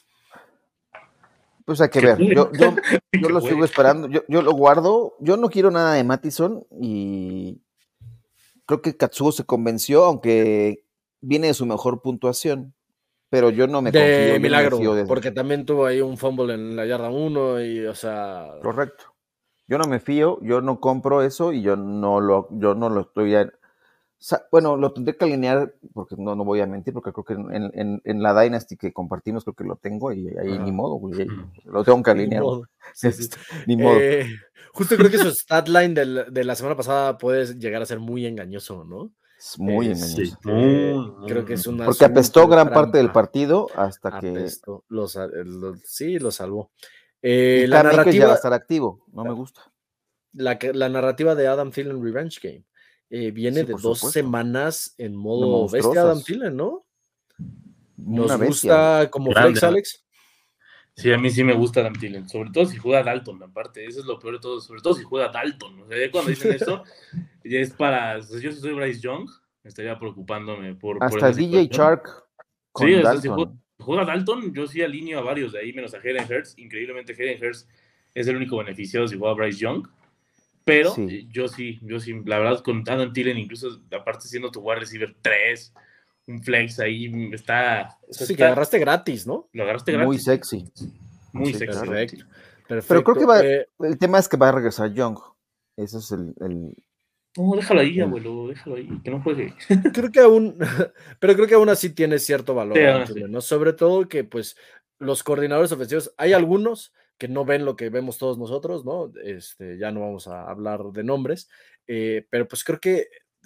Pues hay que
Que
ver.
juegue.
Yo, yo, yo
Que
lo
juegue.
sigo esperando. Yo, yo lo guardo. Yo no quiero nada de Mattison y creo que Katsuo se convenció, aunque viene de su mejor puntuación. Pero yo no me
De
confío, yo no me
milagro,
fío de.
porque también tuvo ahí un fumble en la yarda uno y, o sea...
Correcto. Yo no me fío, yo no compro eso y yo no lo, yo no lo estoy. A... Bueno, lo tendré que alinear, porque no, no voy a mentir, porque creo que en, en, en la Dynasty que compartimos creo que lo tengo y ahí
Ajá.
ni modo, güey, lo tengo que alinear.
Ni modo. Sí, sí.
Ni modo.
Eh, justo creo que su statline del, de la semana pasada puede llegar a ser muy engañoso, ¿no?
Es muy
Este,
engañoso.
Sí, muy, muy,
creo que es una
porque apestó
super
gran parte del
trampa.
partido hasta
Apestó.
que.
Los, los, sí, lo salvó. Eh,
y
la
K-Makers
narrativa.
ya va a estar activo, no me gusta.
La, la narrativa de Adam Thielen Revenge Game eh, viene
Sí,
de
por
dos
supuesto.
semanas en
De
modo bestia Adam
monstruosas.
Thielen, ¿no?
Una
Nos
bestia.
gusta como
Grande,
flex, Alex.
Sí, a mí sí me gusta Adam Thielen, sobre todo si juega Dalton, aparte, eso es lo peor de todo, sobre todo si juega Dalton. O sea, ya cuando dicen eso, ya es para. O sea, yo si soy Bryce Young, estaría preocupándome por, por
Hasta
esa
D J
situación.
Chark con
Sí, o sea,
Dalton.
si juega, si juega Dalton, yo sí alineo a varios de ahí, menos a Hayden Hurst. Increíblemente, Hayden Hurst es el único beneficiado si juega Bryce Young. Pero
Sí.
yo sí, yo sí, la verdad, con Adam Thielen, incluso aparte siendo tu wide receiver tres, un flex ahí, está. O sea,
Sí,
está,
que agarraste gratis, ¿no?
Lo agarraste gratis.
Muy sexy.
Muy
Sí,
sexy.
Perfecto. Perfecto.
Pero creo que va,
eh,
el tema es que va a regresar Young. Ese es el. el
No, déjalo ahí,
el,
abuelo, déjalo ahí, que no juegue.
creo que aún, pero creo que aún así tiene cierto valor,
Sí,
Adam
aún así.
Thielen, ¿no? Sobre todo que, pues, los coordinadores ofensivos, hay algunos que no ven lo que vemos todos nosotros, ¿no? Este, ya no vamos a hablar de nombres, eh, pero pues creo que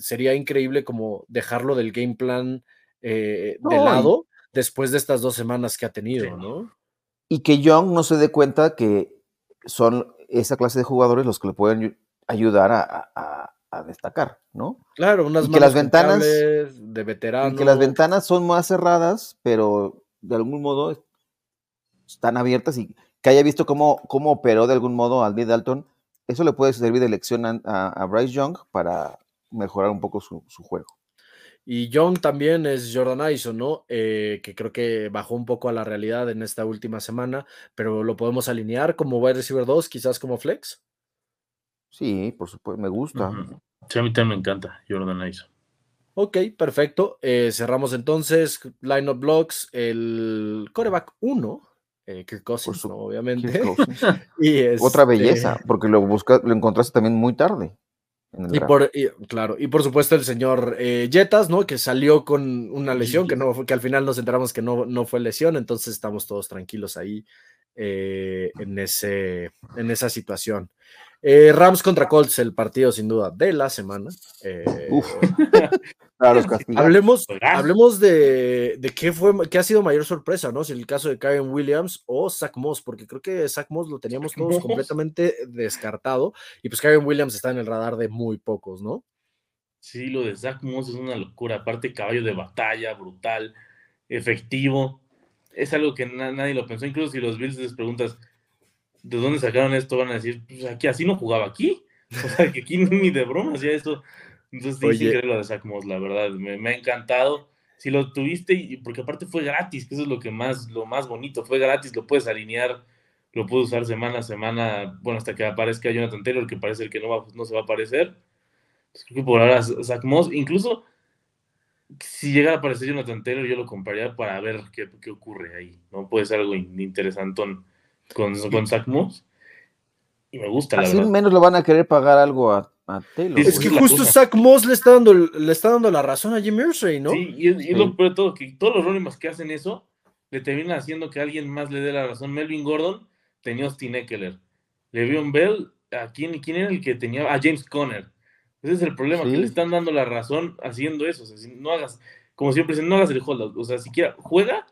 sería increíble como dejarlo del game plan eh, de
No, y-
lado después de estas dos semanas que ha tenido, ¿no?
Y que Young no se dé cuenta que son esa clase de jugadores los que le pueden ayu- ayudar a, a- a- a destacar, ¿no?
Claro, unas
Y que
manos
las ventanas,
confiables de
y
veterano.
que las ventanas son más cerradas, pero de algún modo están abiertas, y que haya visto cómo, cómo operó de algún modo Andy Dalton, eso le puede servir de lección a, a- a Bryce Young para mejorar un poco su, su juego.
Y Young también es Jordan Addison, ¿no? Eh, que creo que bajó un poco a la realidad en esta última semana, pero lo podemos alinear como wide receiver dos, quizás como flex.
Sí, por supuesto, me gusta.
Ujú. Sí, a mí también me encanta Jordan Addison.
Ok, perfecto. Eh, cerramos entonces lineup blocks, el coreback uno, eh, Kirk
Por
Cousins,
su
¿no?
Kirk
Obviamente.
Cousins.
y
Otra
este,
belleza, porque lo busca, lo encontraste también muy tarde en el
Y
draft.
por, y, claro, y por supuesto el señor eh, Jetas, ¿no? Que salió con una lesión, que, no, que al final nos enteramos que no, no fue lesión, entonces estamos todos tranquilos ahí eh, en, ese, en esa situación. Eh, Rams contra Colts, el partido sin duda de la semana. Eh,
Uf, para los castigar.
hablemos hablemos de, de qué, fue, qué ha sido mayor sorpresa, ¿no? Si el caso de Kyren Williams o Zach Moss, porque creo que Zach Moss lo teníamos todos
Moss.
completamente descartado, y pues Kyren Williams está en el radar de muy pocos, ¿no?
Sí, lo de Zach Moss es una locura. Aparte, caballo de batalla, brutal, efectivo. Es algo que na nadie lo pensó. Incluso si los Bills les preguntas de dónde sacaron esto, van a decir, pues aquí así no jugaba aquí. O sea, que aquí ni de broma hacía esto. Entonces, sí, es increíble lo de Zach Moss, la verdad. Me, me ha encantado. Si lo tuviste, y porque aparte fue gratis, que eso es lo que más, lo más bonito. Fue gratis, lo puedes alinear, lo puedes usar semana a semana, bueno, hasta que aparezca Jonathan Taylor, que parece el que no, va, no se va a aparecer. Pues creo que por ahora Zach Moss, incluso si llegara a aparecer Jonathan Taylor, yo lo compraría para ver qué, qué ocurre ahí, ¿no? Puede ser algo interesantón con, con Zach Moss. Y me gusta, la
Así
verdad.
menos le van a querer pagar algo a, a Taylor.
Es que justo Zach Moss le está dando, le está dando la razón a Jim Irsay, ¿no?
Sí, y, y sí. Lo peor de todo, que todos los running backs que hacen eso, le terminan haciendo que alguien más le dé la razón. Melvin Gordon tenía a Austin Eckler. Le'Veon Bell, ¿a quién, quién era el que tenía? A James Conner. Ese es el problema, ¿sí? Que le están dando la razón haciendo eso. O sea, si no hagas, como siempre dicen, no hagas el holdout. O sea, siquiera juega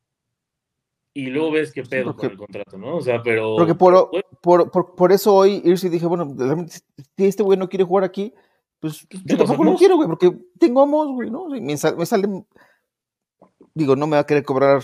y luego ves qué pedo sí, porque, con el contrato, ¿no? O sea, pero...
Porque por, por, por, por eso hoy Irsay dije, bueno, si este güey no quiere jugar aquí, pues yo tampoco lo quiero, güey, porque tengo a Moss, güey, ¿no? Me, sal, me sale, digo, no me va a querer cobrar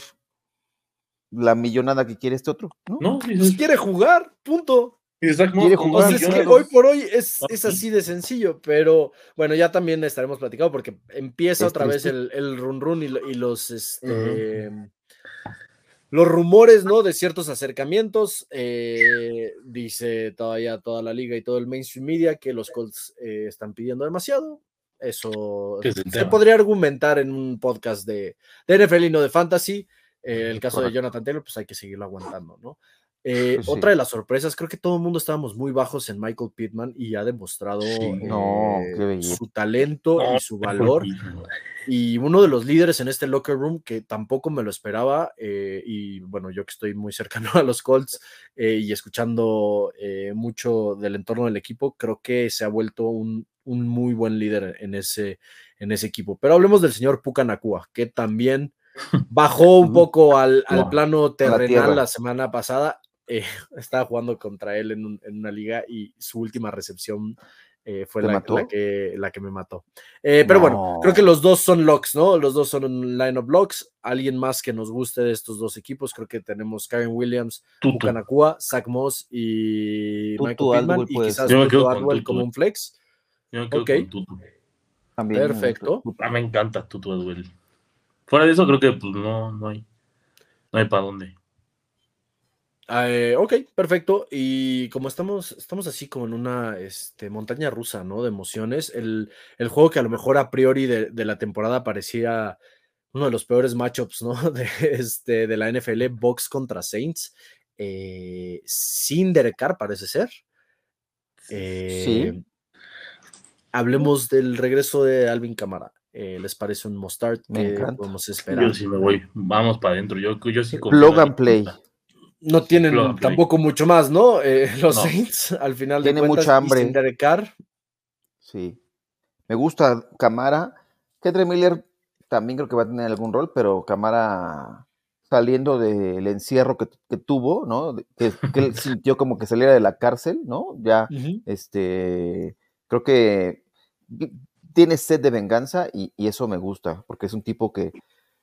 la millonada que quiere este otro, ¿no?
No, pues quiere jugar, punto.
Quiere jugar.
O sea, es que hoy por hoy es, es así de sencillo, pero bueno, ya también estaremos platicando porque empieza es otra triste. vez el, el run run y, y los este uh-huh. los rumores, ¿no? De ciertos acercamientos. Eh, dice todavía toda la liga y todo el mainstream media que los Colts eh, están pidiendo demasiado. Eso se tema? podría argumentar en un podcast de, de N F L y no de fantasy. Eh, el caso Correcto. de Jonathan Taylor, pues hay que seguirlo aguantando, ¿no? Eh, pues sí. Otra de las sorpresas, creo que todo el mundo estábamos muy bajos en Michael Pittman y ha demostrado sí, eh,
no,
su talento no, y su valor. Y uno de los líderes en este locker room que tampoco me lo esperaba. Eh, y bueno, yo que estoy muy cercano a los Colts eh, y escuchando eh, mucho del entorno del equipo, creo que se ha vuelto un, un muy buen líder en ese, en ese equipo. Pero hablemos del señor Puka Nacua, que también bajó un poco al, al plano terrenal la, la semana pasada. Eh, estaba jugando contra él en, un, en una liga y su última recepción eh, fue la, la, que, la que me mató. Eh, pero no. Bueno, creo que los dos son locks, ¿no? Los dos son un line-up locks. Alguien más que nos guste de estos dos equipos, creo que tenemos Kyren Williams, Puka Nacua, Zach Moss y
Tutu
Michael Pittman,
Aldwell,
y
pues.
quizás Tutu Atwell como un flex.
Yo me quedo
okay.
con Tutu.
También perfecto.
Ah, me encanta Tutu Atwell. Fuera de eso, creo que pues no, no hay, no hay para dónde.
Eh, ok, perfecto. Y como estamos, estamos así como en una este, montaña rusa, ¿no? De emociones. El, el juego que a lo mejor a priori de, de la temporada parecía uno de los peores matchups, ¿no? De, este, de la N F L, Bucks contra Saints. Eh, sin Derek Carr, parece ser. Eh,
sí.
Hablemos del regreso de Alvin Kamara. Eh, ¿Les parece un must-start? ¿Qué podemos esperar?
Yo sí me voy. Vamos para adentro. Yo, yo sí
Plug and play.
No tienen tampoco mucho más, ¿no? Eh, los no. Saints, al final
Tiene
de cuentas,
mucha hambre.
Sin Derek Carr.
Sí. me gusta Camara. Kendrick Miller también creo que va a tener algún rol, pero Camara saliendo del encierro que, que tuvo, ¿no? Que, que él sintió como que saliera de la cárcel, ¿no? Ya, uh-huh. este, creo que tiene sed de venganza y, y eso me gusta, porque es un tipo que,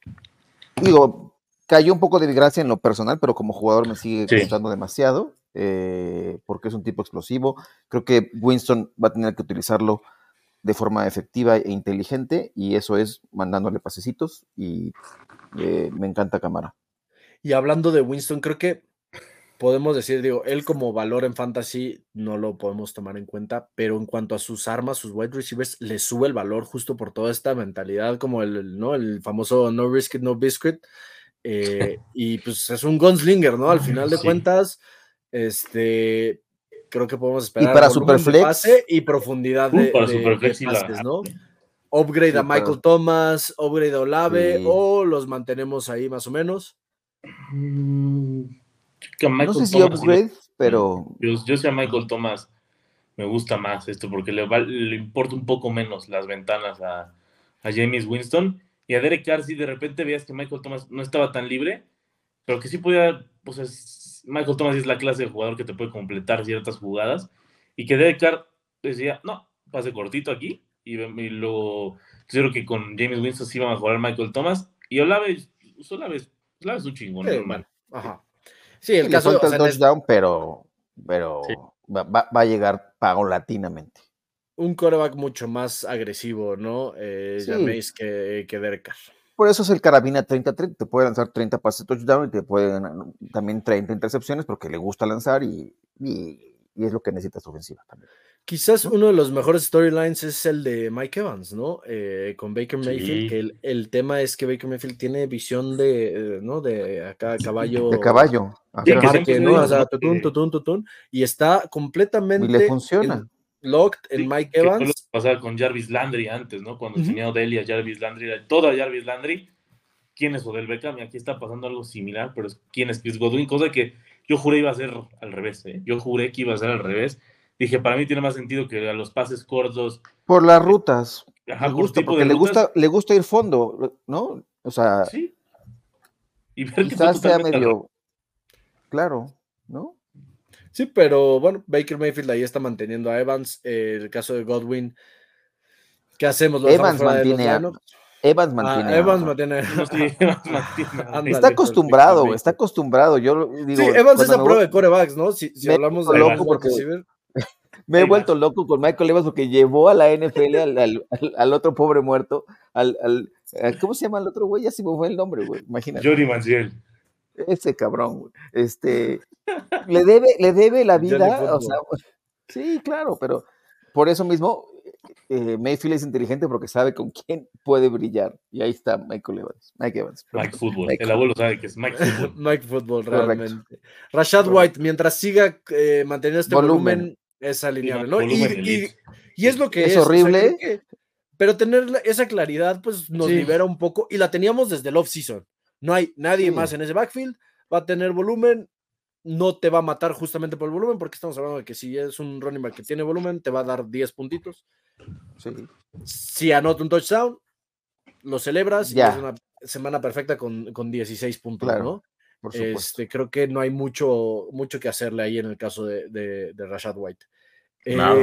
digo, cayó un poco de desgracia en lo personal, pero como jugador me sigue sí. gustando demasiado, eh, porque es un tipo explosivo. Creo que Winston va a tener que utilizarlo de forma efectiva e inteligente, y eso es mandándole pasecitos, y eh, me encanta Camara.
Y hablando de Winston, creo que podemos decir, digo, él como valor en fantasy no lo podemos tomar en cuenta, pero en cuanto a sus armas, sus wide receivers, le sube el valor justo por toda esta mentalidad, como el, ¿no? el famoso no risk it, no biscuit, eh, y pues es un gunslinger, ¿no? Al final de sí. cuentas, este, creo que podemos esperar
y para Superflex
pase y profundidad de,
uh, para
de,
Superflex
de
sí
pases,
la...
¿no? Upgrade sí, a Michael para... Thomas, upgrade a Olave, sí. o los mantenemos ahí más o menos.
Mm,
no sé si Thomas, upgrade, sí, pero...
Yo, yo sé a Michael Thomas, me gusta más esto, porque le, va, le importa un poco menos las ventanas a, a James Winston, y a Derek Carr, si de repente veías que Michael Thomas no estaba tan libre, pero que sí podía, pues es, Michael Thomas es la clase de jugador que te puede completar ciertas jugadas, y que Derek Carr decía, no, pase cortito aquí, y, y luego, yo creo que con James Winston sí iba a mejorar Michael Thomas, y Olave, Olave, Olave es un chingón,
sí,
normal.
Ajá. Sí, el
sí,
caso
le falta
o sea,
el touchdown, es... pero, pero
sí.
va, va, va a llegar paulatinamente.
Un quarterback mucho más agresivo, ¿no? Eh, sí. Llaméis que, que Derek Carr.
Por eso es el carabina treinta treinta, te puede lanzar treinta pases touchdown y te pueden también treinta intercepciones porque le gusta lanzar y, y, y es lo que necesita su ofensiva también.
Quizás uno de los mejores storylines es el de Mike Evans, ¿no? Eh, con Baker Mayfield, sí. que el, el tema es que Baker Mayfield tiene visión de, eh, ¿no? De acá caballo.
De caballo.
De parque, ¿no? O sea, tutun, tutun, tutun, y está completamente
y le funciona.
En, locked en
sí,
Mike Evans.
Que lo que pasaba con Jarvis Landry antes, ¿no? Cuando uh-huh. tenía Odell y a Jarvis Landry, toda Jarvis Landry. ¿Quién es Odell Beckham? Y aquí está pasando algo similar, pero ¿quién es Chris Godwin? Cosa que yo juré iba a ser al revés, ¿eh? Yo juré que iba a ser al revés. Dije, para mí tiene más sentido que a los pases cortos.
Por las rutas.
Ajá,
le gusta,
por tipo
porque
de
le
rutas.
gusta, le gusta ir fondo, ¿no? O sea,
sí. Y ver
quizás que sea medio, claro, ¿no?
Sí, pero bueno, Baker Mayfield ahí está manteniendo a Evans. Eh, el caso de Godwin, ¿qué hacemos? ¿Lo
Evans mantiene a, Evans mantiene
ah, Evans mantiene
no, sí, Evans mantiene a,
está acostumbrado, está acostumbrado. Yo digo,
sí, Evans es a prueba de quarterbacks, ¿no? Si, si hablamos de
loco porque me he vuelto loco con Michael Evans porque llevó a la N F L al, al, al, al otro pobre muerto, al, al, ¿cómo se llama el otro güey? Ya se me fue el nombre, güey, imagínate.
Johnny Manziel.
Ese cabrón, güey. Este, le debe, le debe la vida, o sea, sí, claro, pero por eso mismo eh, Mayfield es inteligente porque sabe con quién puede brillar, y ahí está Michael Evans, Mike Evans.
Mike Football, Mike. El abuelo sabe que es Mike Football.
Mike Football, realmente. Correcto. Rashad Correcto. White, mientras siga eh, manteniendo este volumen, volumen es alineable, ¿no? Y, y, y es lo que es.
Es horrible.
O sea, que, pero tener esa claridad, pues, nos sí. libera un poco, y la teníamos desde el off-season. No hay nadie sí. más en ese backfield, va a tener volumen, no te va a matar justamente por el volumen, porque estamos hablando de que si es un running back que tiene volumen, te va a dar diez puntitos.
Sí.
Si anota un touchdown, lo celebras ya. Y es una semana perfecta con, con dieciséis puntos,
claro,
¿no?
Por supuesto.
Este, creo que no hay mucho, mucho que hacerle ahí en el caso de, de, de Rashad White.
No.
Eh,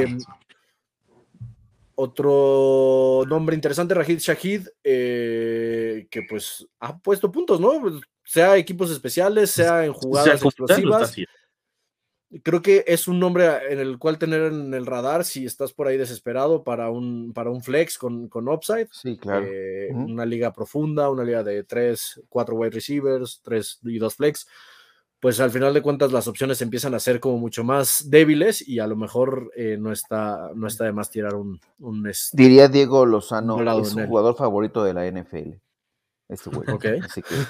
otro nombre interesante, Rashid Shaheed, eh, que pues ha puesto puntos, ¿no? Sea equipos especiales, sea en jugadas sea, explosivas. Creo que es un nombre en el cual tener en el radar si estás por ahí desesperado para un, para un flex con, con upside.
Sí, claro.
Eh,
uh-huh.
Una liga profunda, una liga de tres, cuatro wide receivers, tres y dos flex. Pues al final de cuentas las opciones empiezan a ser como mucho más débiles y a lo mejor eh, no, está, no está de más tirar un... un este,
Diría Diego Lozano, es su jugador favorito de la N F L. Este güey.
Ok.
Así que...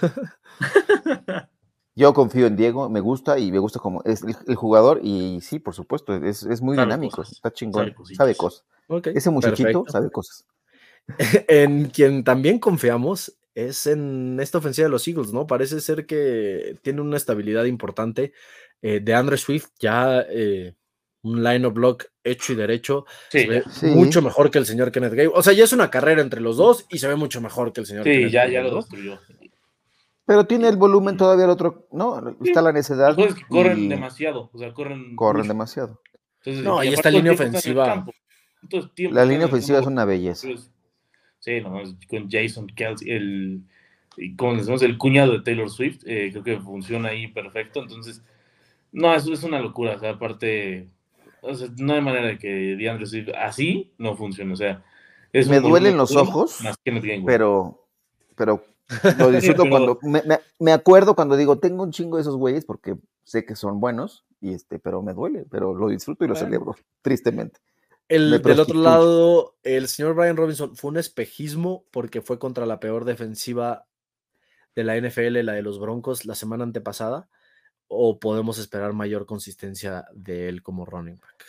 Yo confío en Diego, me gusta y me gusta como es el, el jugador y sí, por supuesto, es, es muy
sabe
dinámico,
cosas,
está chingón,
sabe,
sabe cosas.
Okay,
ese muchachito
perfecto.
sabe cosas.
En quien también confiamos es en esta ofensiva de los Eagles, ¿no? Parece ser que tiene una estabilidad importante. Eh, de Andre Swift ya, eh, un line of block hecho y derecho.
Sí,
se ve
Sí.
mucho mejor que el señor Kenneth Gainwell. O sea, ya es una carrera entre los dos y se ve mucho mejor que el señor
sí,
Kenneth
ya, ya
Gainwell,
lo
¿no?
destruyó.
Pero tiene el volumen todavía el otro, ¿no? Está la necedad.
Los jugadores que corren
y
demasiado, o sea, corren,
corren
mucho.
demasiado.
Entonces,
No, y
aparte
esta
todo el
línea
tiempo están en el
ofensiva.
campo. Todo el tiempo
La
están
línea
en el
ofensiva es
campo.
una belleza.
Sí, no, con Jason Kelsey, el, y como decimos, el cuñado de Taylor Swift, eh, creo que funciona ahí perfecto. Entonces, no, eso es una locura. O sea, aparte, o sea, no hay manera de que DeAndre Swift así no funcione. O sea, es
Me
un volumen
duelen los
bueno,
ojos,
más que no tienen, güey.
pero, pero lo disfruto
pero-
cuando, me, me- me acuerdo cuando digo, tengo un chingo de esos güeyes porque sé que son buenos, y este, pero me duele, pero lo disfruto y lo
Bueno.
celebro, tristemente.
El,
Me
del otro
prostituyo.
lado, el señor Brian Robinson fue un espejismo porque fue contra la peor defensiva de la N F L, la de los Broncos, la semana antepasada, o podemos esperar mayor consistencia de él como running back.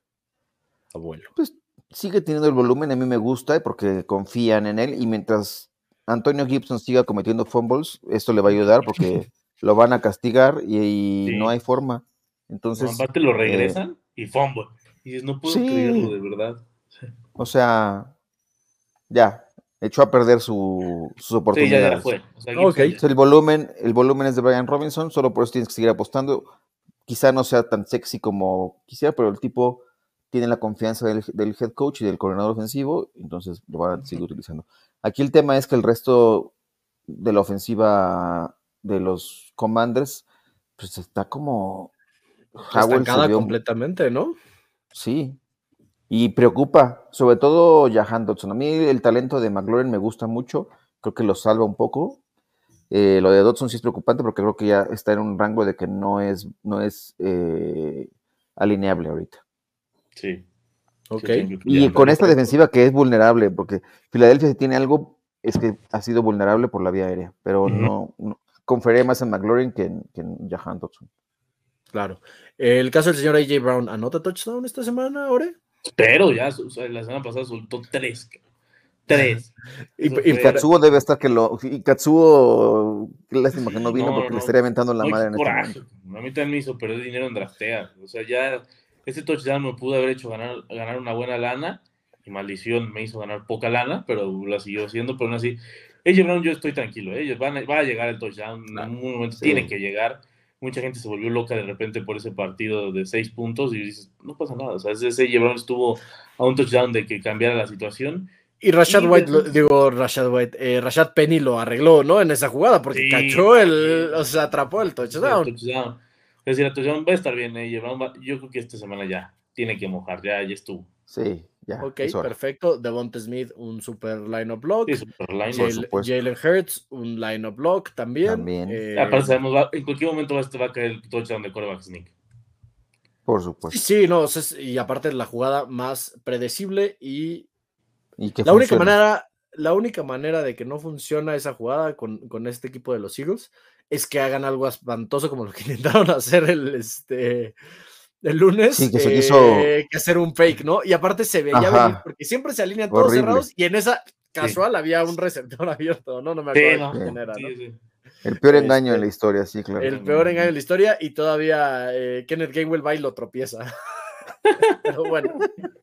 Abuelo.
Pues sigue teniendo el volumen, a mí me gusta porque confían en él, y mientras Antonio Gibson siga cometiendo fumbles, esto le va a ayudar porque lo van a castigar y, y
Sí.
no hay forma.
No,
Entonces,
aparte lo
eh,
regresan y fumble. Y dices, no puedo
sí.
creerlo, de verdad.
o sea, ya, echó a perder su, sus
Sí, ya,
oportunidades.
ya fue. O sea,
Ok.
Gibson ya-
O sea, el volumen, el volumen es de Brian Robinson, solo por eso tienes que seguir apostando. Quizá no sea tan sexy como quisiera, pero el tipo tiene la confianza del, del head coach y del coordinador ofensivo, entonces lo van a seguir utilizando. Aquí el tema es que el resto de la ofensiva de los Commanders, pues está como Howell se
Estancada
vio,
completamente, ¿no?
sí, y preocupa, sobre todo Jahan Dotson. A mí el talento de McLaurin me gusta mucho, creo que lo salva un poco. Eh, lo de Dotson sí es preocupante porque creo que ya está en un rango de que no es, no es eh, alineable ahorita.
Sí.
Ok.
Sí, sí,
Y
ya,
con
ya
esta
fue.
defensiva que es vulnerable, porque Filadelfia si tiene algo, es que ha sido vulnerable por la vía aérea, pero
Ujú.
no, no confiaría más en McLaurin que en, que en Jahan Dotson.
Claro. El caso del señor A J Brown, ¿anota touchdown esta semana, Ore?
Pero ya, o sea, la semana pasada soltó tres. Tres.
Y,
Eso
y
Y
fue.
Katsuo debe estar que lo. Y Katsuo, qué lástima que no
Sí,
vino
no,
porque
no,
le
no.
estaría aventando la
No,
madre
qué
en este
coraje.
momento.
A mí también me hizo perder dinero en draftea. O sea, ya ese touchdown me pudo haber hecho ganar, ganar una buena lana. Y maldición me hizo ganar poca lana, pero la siguió haciendo. Pero aún así, A J Brown, yo estoy tranquilo. Ellos van a, va a llegar el touchdown. En
Claro,
un momento
sí.
tiene que llegar. Mucha gente se volvió loca de repente por ese partido de seis puntos. Y dices, no pasa nada. O sea, ese A J Brown estuvo a un touchdown de que cambiara la situación.
Y Rashad
Y
White, lo-
después-
digo, Rashad White, eh, Rashad Penny lo arregló, ¿no? En esa jugada, porque
Sí,
cachó el,
también.
o sea, atrapó el
El
touchdown.
touchdown. Es decir, el touchdown va a estar bien, eh, Brown va- yo creo que esta semana ya tiene que mojar, ya, ya estuvo.
Sí, ya,
Ok,
es hora.
perfecto. Devonta Smith, un super line-up block.
Sí, super line.
Por
Jal-
supuesto.
Jalen Hurts, un line-up block también.
También.
Eh,
Aparte sabemos, va- en cualquier momento va, este va a caer el touchdown de quarterback sneak.
Por
sí,
supuesto.
sí, no, o sea, es- y aparte la jugada más predecible y
Y que
la única
funcione.
manera, la única manera de que no funciona esa jugada con, con este equipo de los Eagles es que hagan algo espantoso como lo que intentaron hacer el, este, el lunes,
Sí, que se
eh,
quiso.
que hacer un fake, ¿no? Y aparte se veía
Ajá.
venir porque siempre se alinean todos
Horrible.
cerrados y en esa casual había un receptor abierto, ¿no? No me
Sí,
acuerdo
no.
quién era,
Sí,
¿no?
sí.
El peor
Este,
engaño en la historia, sí, claro.
El peor engaño de la historia y todavía eh, Kenneth Gainwell va y lo tropieza. Pero bueno,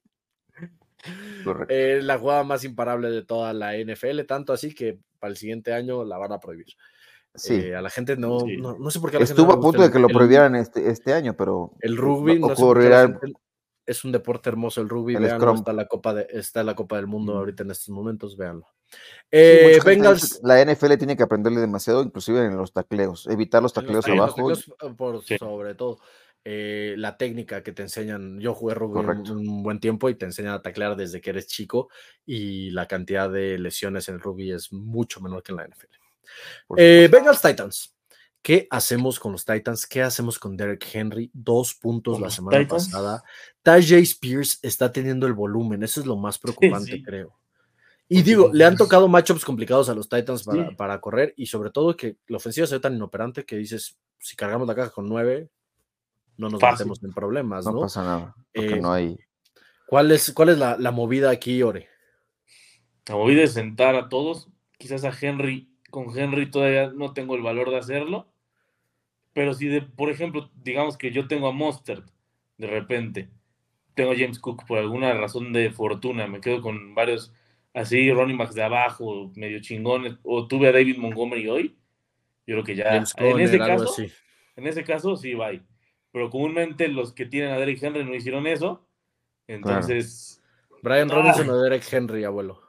Correcto.
eh, la jugada más imparable de toda la N F L, tanto así que para el siguiente año la van a prohibir.
Sí.
Eh, a la gente no,
Sí.
no, no sé por qué a la gente
Estuvo
no
a
le gusta
punto de
el-
que lo
el-
prohibieran este, este año, pero
El rugby,
no
no sé por qué a la
ocurrirá
gente. Es un deporte hermoso el rugby,
el
véanlo,
scrum.
está la Copa de, está la Copa del Mundo
Mm.
ahorita en estos momentos, véanlo.
Sí,
Eh,
mucha gente
Bengals,
dice que la N F L tiene que aprenderle demasiado, inclusive en los tacleos, evitar los
en los
tacleos
tacleos,
abajo.
los tacleos, por
Sí.
sobre todo. Eh, la técnica que te enseñan, yo jugué rugby un,
Correcto.
un buen tiempo y te enseñan a taclear desde que eres chico y la cantidad de lesiones en el rugby es mucho menor que en la N F L.
Por
Eh,
supuesto.
Bengals Titans. ¿Qué hacemos con los Titans? ¿Qué hacemos con Derek Henry? Dos puntos
¿Con
la
los
semana
Titans?
pasada. Tajay Spears está teniendo el volumen. Eso es lo más preocupante,
sí.
creo. Y
Porque
digo,
con-
le han tocado matchups complicados a los Titans para,
Sí.
para correr y sobre todo que la ofensiva se ve tan inoperante que dices, si cargamos la caja con nueve, no nos
Fácil.
metemos en problemas,
No
¿no?
pasa nada, porque
Eh,
no hay.
¿Cuál es, cuál es la, la movida aquí, Ore?
La movida es sentar a todos. Quizás a Henry, con Henry todavía no tengo el valor de hacerlo. Pero si, de, por ejemplo, digamos que yo tengo a Mostert de repente tengo a James Cook por alguna razón de fortuna, me quedo con varios así, running backs de abajo, medio chingones, o tuve a David Montgomery hoy, yo creo que ya,
James
en
Conner,
ese
algo
caso,
así.
en ese caso sí, bye. Pero comúnmente los que tienen a Derrick Henry no hicieron eso, entonces...
Brian
¡ah!
Robinson o Derek Henry, abuelo.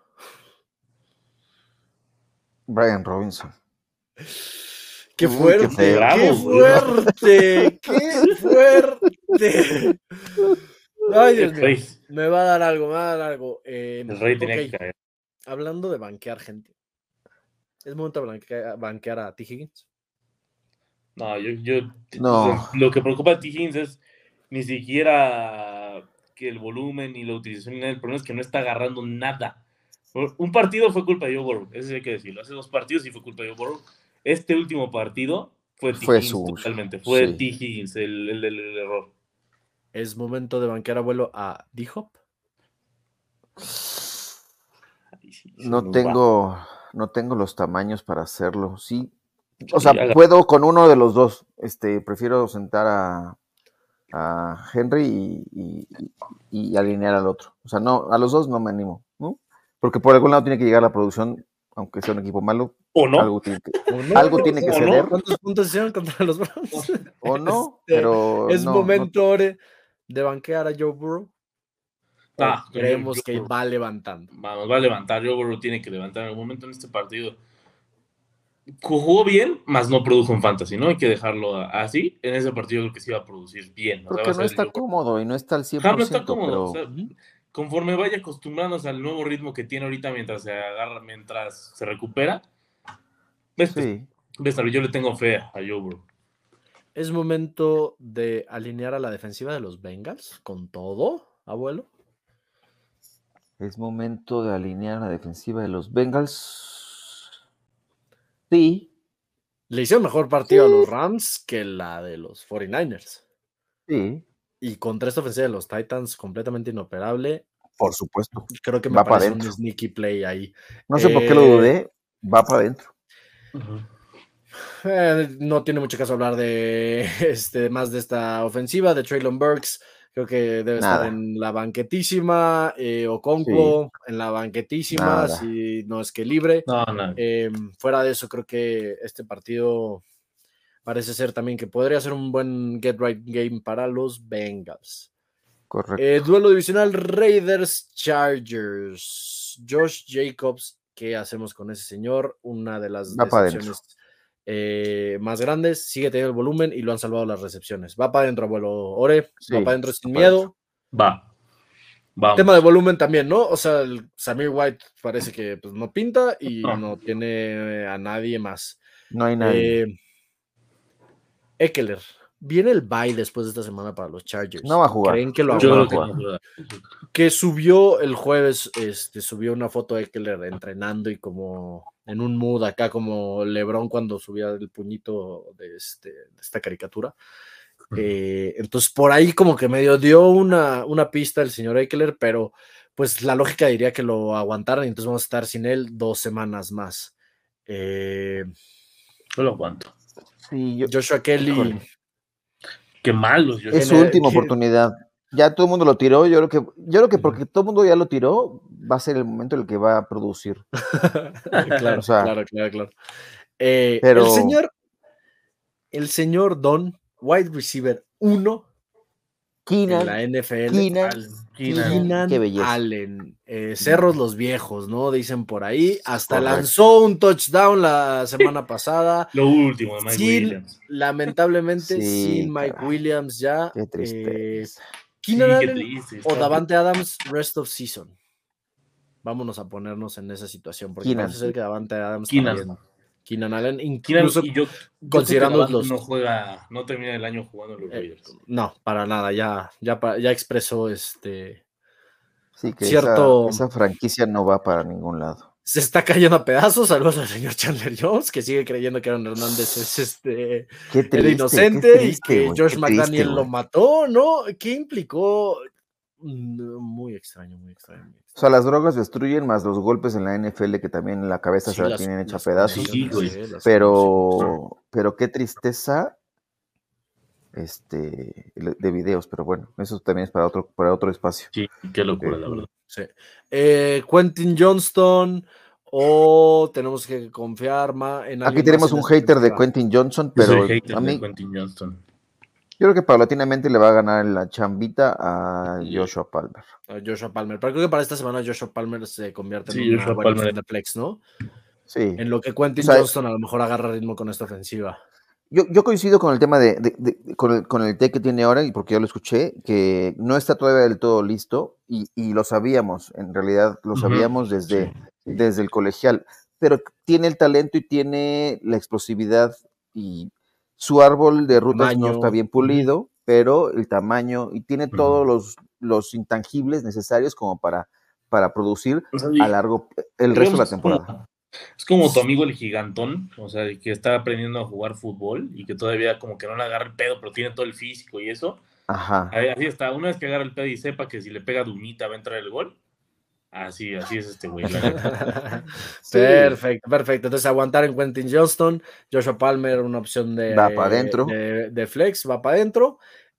Brian Robinson.
¡Qué
Uy,
fuerte!
qué feo.
¡Qué
Bravo, güey.
fuerte! ¡Qué fuerte! Ay, Dios
El
mío.
rey,
Me va a dar algo, me va a dar algo. Eh,
el rey tenía
ok,
que caer.
hablando de banquear gente. ¿Es momento de banquear, banquear a T. Higgins?
No, yo, yo
No.
o sea, lo que preocupa a T. Higgins es ni siquiera que el volumen y la utilización, el problema es que no está agarrando nada. Un partido fue culpa de Joe Burrow, eso sí hay que decirlo. Hace dos partidos sí fue culpa de Joe Burrow. Este último partido fue T.
Fue
Higgins
suyo,
totalmente, fue
sí.
T. Higgins el, el, el, el error.
¿Es momento de banquear, abuelo, a D-Hop?
Ay, sí,
No
nos
tengo, no tengo los tamaños para hacerlo. Sí, o
Sí,
sea,
haga-
puedo con uno de los dos. Este, prefiero sentar a, a Henry y, y- y- y alinear al otro. O sea, no, a los dos no me animo, ¿no? Porque por algún lado tiene que llegar la producción, aunque sea un equipo malo.
¿O no?
Algo tiene que,
¿O no?
algo tiene que
¿O
ceder,
no?
¿Cuántos puntos hicieron contra los Browns?
o no,
Este,
pero
¿Es
no, no,
momento Ore, de banquear a Joe Burrow? ¿O
Ah, con
creemos
Joe-
que
Joe-
va levantando?
Vamos, va a levantar. Joe Burrow tiene que levantar en algún momento en este partido. Jugó bien, más no produjo en fantasy, ¿no? Hay que dejarlo así. En ese partido creo que sí va a producir bien. O sea, va
porque
a
no
ser el
está
Joe Burrow.
cómodo y no está al cien
Ajá,
por
no está
ciento,
cómodo. O
pero
sea, conforme vaya acostumbrándose al nuevo ritmo que tiene ahorita mientras se agarra, mientras se recupera, ves,
sí.
ves, yo le tengo fe a Joe Burrow.
¿Es momento de alinear a la defensiva de los Bengals con todo, abuelo?
Es momento de alinear la defensiva de los Bengals. Sí,
Le hicieron mejor partido
Sí.
a los Rams que la de los cuarenta y nueve ers.
sí,
Y contra esta ofensiva de los Titans completamente inoperable,
por supuesto.
creo que me
Va para
parece un
adentro.
sneaky play ahí.
No sé por qué lo
Eh,
dudé, va para adentro.
eh, no tiene mucho caso hablar de este, más de esta ofensiva, de Traylon Burks. Creo que debe
Nada.
estar en la banquetísima. Eh, Okonkwo en la banquetísima,
Nada.
si no es que libre.
No, no.
Eh, fuera de eso, creo que este partido parece ser también que podría ser un buen get right game para los Bengals.
Correcto.
Eh, duelo divisional Raiders Chargers. Josh Jacobs, ¿qué hacemos con ese señor? Una de las
Va para
decepciones eh, más grandes. Sigue teniendo el volumen y lo han salvado las recepciones. Va para adentro, abuelo Ore.
Sí,
va para adentro sin
va para
miedo.
Va. Vamos.
Tema de volumen también, ¿no? O sea, el Samir White parece que pues, no pinta y
No.
no tiene a nadie más.
No hay nadie.
Eh, Ekeler. Viene el bye después de esta semana para los Chargers.
No va a jugar.
¿Creen que lo
Yo
Yo creo
aguanta?
que no juega.
Que subió el jueves, este, subió una foto de Ekeler entrenando y como en un mood acá como LeBron cuando subía el puñito de, este, de esta caricatura. Eh, entonces por ahí como que medio dio una, una pista el señor Ekeler, pero pues la lógica diría que lo aguantaran y entonces vamos a estar sin él dos semanas más. Eh,
Yo lo aguanto.
Sí, yo-
Joshua Kelly.
Híjole.
Qué malos. Yo
Es su
Tiene-
última
que-
oportunidad. Ya todo el mundo lo tiró. Yo creo que, yo creo que porque todo el mundo ya lo tiró, va a ser el momento en el que va a producir.
claro,
O sea,
claro, claro, claro. Eh,
pero-
El señor, el señor Don, wide receiver uno en la
Keenan,
N F L.
Keenan,
Keenan.
Keenan,
Keenan
qué belleza.
Allen, eh, cerros los viejos, ¿no? Dicen por ahí. Hasta
Correcto.
lanzó un touchdown la semana pasada.
Lo último de Mike
Sin,
Williams.
lamentablemente,
Sí,
sin Mike
caray.
Williams ya.
Qué
eh,
tristeza.
Sí,
Keenan
qué
Allen
triste.
o
está-
Davante Adams, rest of season. Vámonos a ponernos en esa situación, porque
Keenan.
parece ser que Davante Adams
Keenan.
también. Keenan Allen,
Keenan,
incluso
y yo, yo
considerando
creo que
los-
Davante no juega, no termina el año jugando en los
Eh,
Raiders.
no, para nada, ya, ya, pa- ya expresó este.
Sí, que
cierto-
esa, esa franquicia no va para ningún lado.
Se está cayendo a pedazos. Saludos al señor Chandler Jones, que sigue creyendo que Aaron Hernández es este
Qué
el
triste,
inocente
qué triste,
y que
güey,
Josh
qué
McDaniel
triste,
lo
güey.
mató, ¿no? ¿Qué implicó? Mm, Muy extraño, muy extraño. muy
O
extraño.
sea, las drogas destruyen más los golpes en la N F L que también la cabeza
Sí,
se la
las-
tienen hecha
las
pedazos.
Sí,
condiciones,
güey.
eh, las condiciones.
Pero, pero qué tristeza este, de videos, pero bueno, eso también es para otro, para otro espacio.
Sí, qué locura,
Eh,
la verdad.
Sí. Eh, Quentin Johnston, o tenemos que confiar más en alguien
Aquí tenemos
más en
un
esta
hater de
ofensiva?
Quentin Johnson,
Yo soy
pero
hater
a
de
mí,
Quentin Johnston.
yo creo que paulatinamente le va a ganar la chambita a
Sí.
Joshua Palmer.
A Joshua Palmer. Pero creo que para esta semana Joshua Palmer se convierte
Sí,
en una
Joshua
buena
Palmer.
opción de flex, ¿no?
Sí.
En lo que
O
Quentin
sea,
Johnston a lo mejor agarra ritmo con esta ofensiva.
Yo, yo coincido con el tema de, de- de- con, el, con el té que tiene ahora, y porque yo lo escuché, que no está todavía del todo listo, y, y lo sabíamos, en realidad lo
Ujú.
sabíamos desde,
Sí.
desde el colegial, pero tiene el talento y tiene la explosividad, y su árbol de
El
rutas no está
tamaño.
bien pulido, pero el tamaño, y tiene
Ujú.
todos los, los intangibles necesarios como para, para producir
O sea,
a
y-
largo el
digamos
resto de
que
la
es como-
temporada.
Es como tu amigo el gigantón, o sea, que está aprendiendo a jugar fútbol y que todavía como que no le agarra el pedo, pero tiene todo el físico y eso.
Ajá.
Ahí- Así está, una vez que agarra el pedo y sepa que si le pega Dunita va a entrar el gol. Así, así es este güey, la neta.
Sí,
Perfecto, perfecto. Entonces, aguantar en Quentin Johnston, Joshua Palmer, una opción de,
va para adentro.
de, de flex, va para adentro.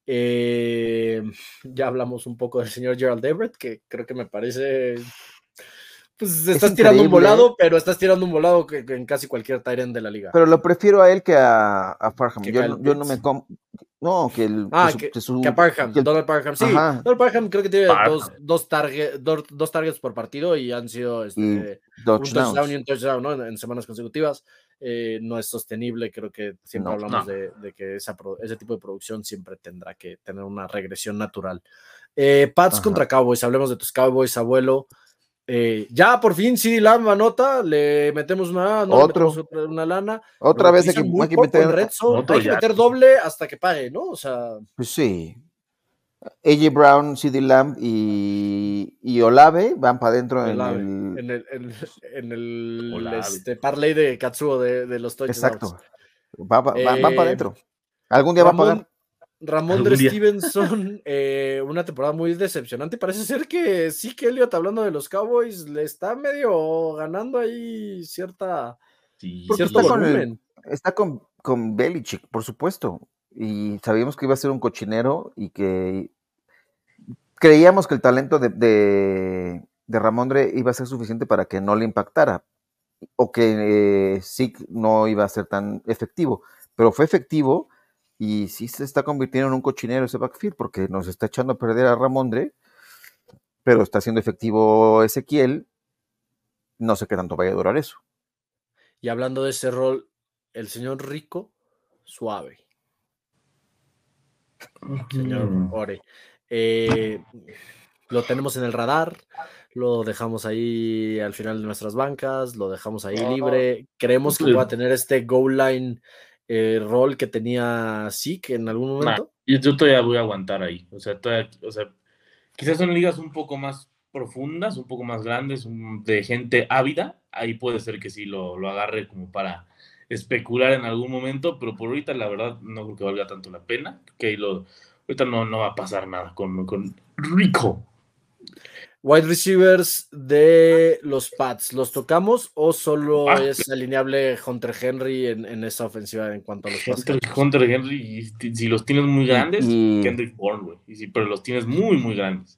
Eh, ya hablamos un poco del señor Gerald Everett, que creo que me parece. Pues
Es
estás tirando un
increíble,
volado, pero estás tirando un volado que, que en casi cualquier tight end de la liga.
pero lo prefiero a él que a, a Parham.
¿Que
Yo,
Kyle
no- yo no me
Pitts?
com- no, que el
Ah,
que su,
que,
que su-
que a Parham,
que el-
Donald Parham. Sí,
ajá,
Donald Parham creo que tiene
Parham.
dos, dos, target, dos, dos targets por partido y han sido
y
este, un touchdown
touchdowns.
y un touchdown, ¿no? en, en semanas consecutivas. Eh, no es sostenible, creo que siempre
No.
hablamos
No.
de, de que esa, pro- ese tipo de producción siempre tendrá que tener una regresión natural. Eh, Pats
Ajá.
contra Cowboys, hablemos de tus Cowboys, abuelo. Eh, ya por fin CeeDee Lamb anota, le metemos una, no
Otro.
le metemos otra, una lana.
Otra
Lo
vez hay
utilizan
que,
muy
hay que
poco en
meter,
red zone.
Otro
Hay que
ya.
meter doble hasta que pague, ¿no? O sea,
pues sí. A J Brown, CeeDee Lamb y, y Olave van para adentro en
Olave,
el.
en el, en, en el
Olave.
este, parlay de Katsuo de, de los touchdowns.
Exacto. Va, va, va- van para
Eh,
adentro. Algún día va a
Ramón,
pagar.
Ramondre
Algún día.
Stevenson, eh, una temporada muy decepcionante. Parece ser que sí que Elliot, hablando de los Cowboys, le está medio ganando ahí cierta,
Sí,
Porque
cierto
está con el,
volumen.
está con, con Belichick, por supuesto. Y sabíamos que iba a ser un cochinero y que creíamos que el talento de, de, de Ramondre iba a ser suficiente para que no le impactara. O que eh, sí no iba a ser tan efectivo. Pero fue efectivo y sí se está convirtiendo en un cochinero ese backfield porque nos está echando a perder a Ramondre, pero está siendo efectivo Ezequiel. No sé qué tanto vaya a durar eso.
Y hablando de ese rol, el señor Rico, suave. Señor
Mm.
Ore. Eh, lo tenemos en el radar, lo dejamos ahí al final de nuestras bancas, lo dejamos ahí
Ah,
libre. Creemos que
pues-
pueda tener este goal line eh, rol que tenía Zeke en algún
Nah,
momento.
yo, yo todavía voy a aguantar ahí. O sea, todavía, o sea, quizás son ligas un poco más profundas, un poco más grandes, un- de gente ávida. Ahí puede ser que sí lo, lo agarre como para especular en algún momento, pero por ahorita la verdad no creo que valga tanto la pena. Que lo, ahorita no, no va a pasar nada con, con Rico.
Wide receivers de los Pats, ¿los tocamos o solo
Ah,
es alineable Hunter Henry en, en esa ofensiva en cuanto a los pass
Hunter,
catchers?
Hunter Henry, y si si los tienes muy grandes,
y-
Kendrick Bourne, güey. Y si, pero los tienes muy, muy grandes.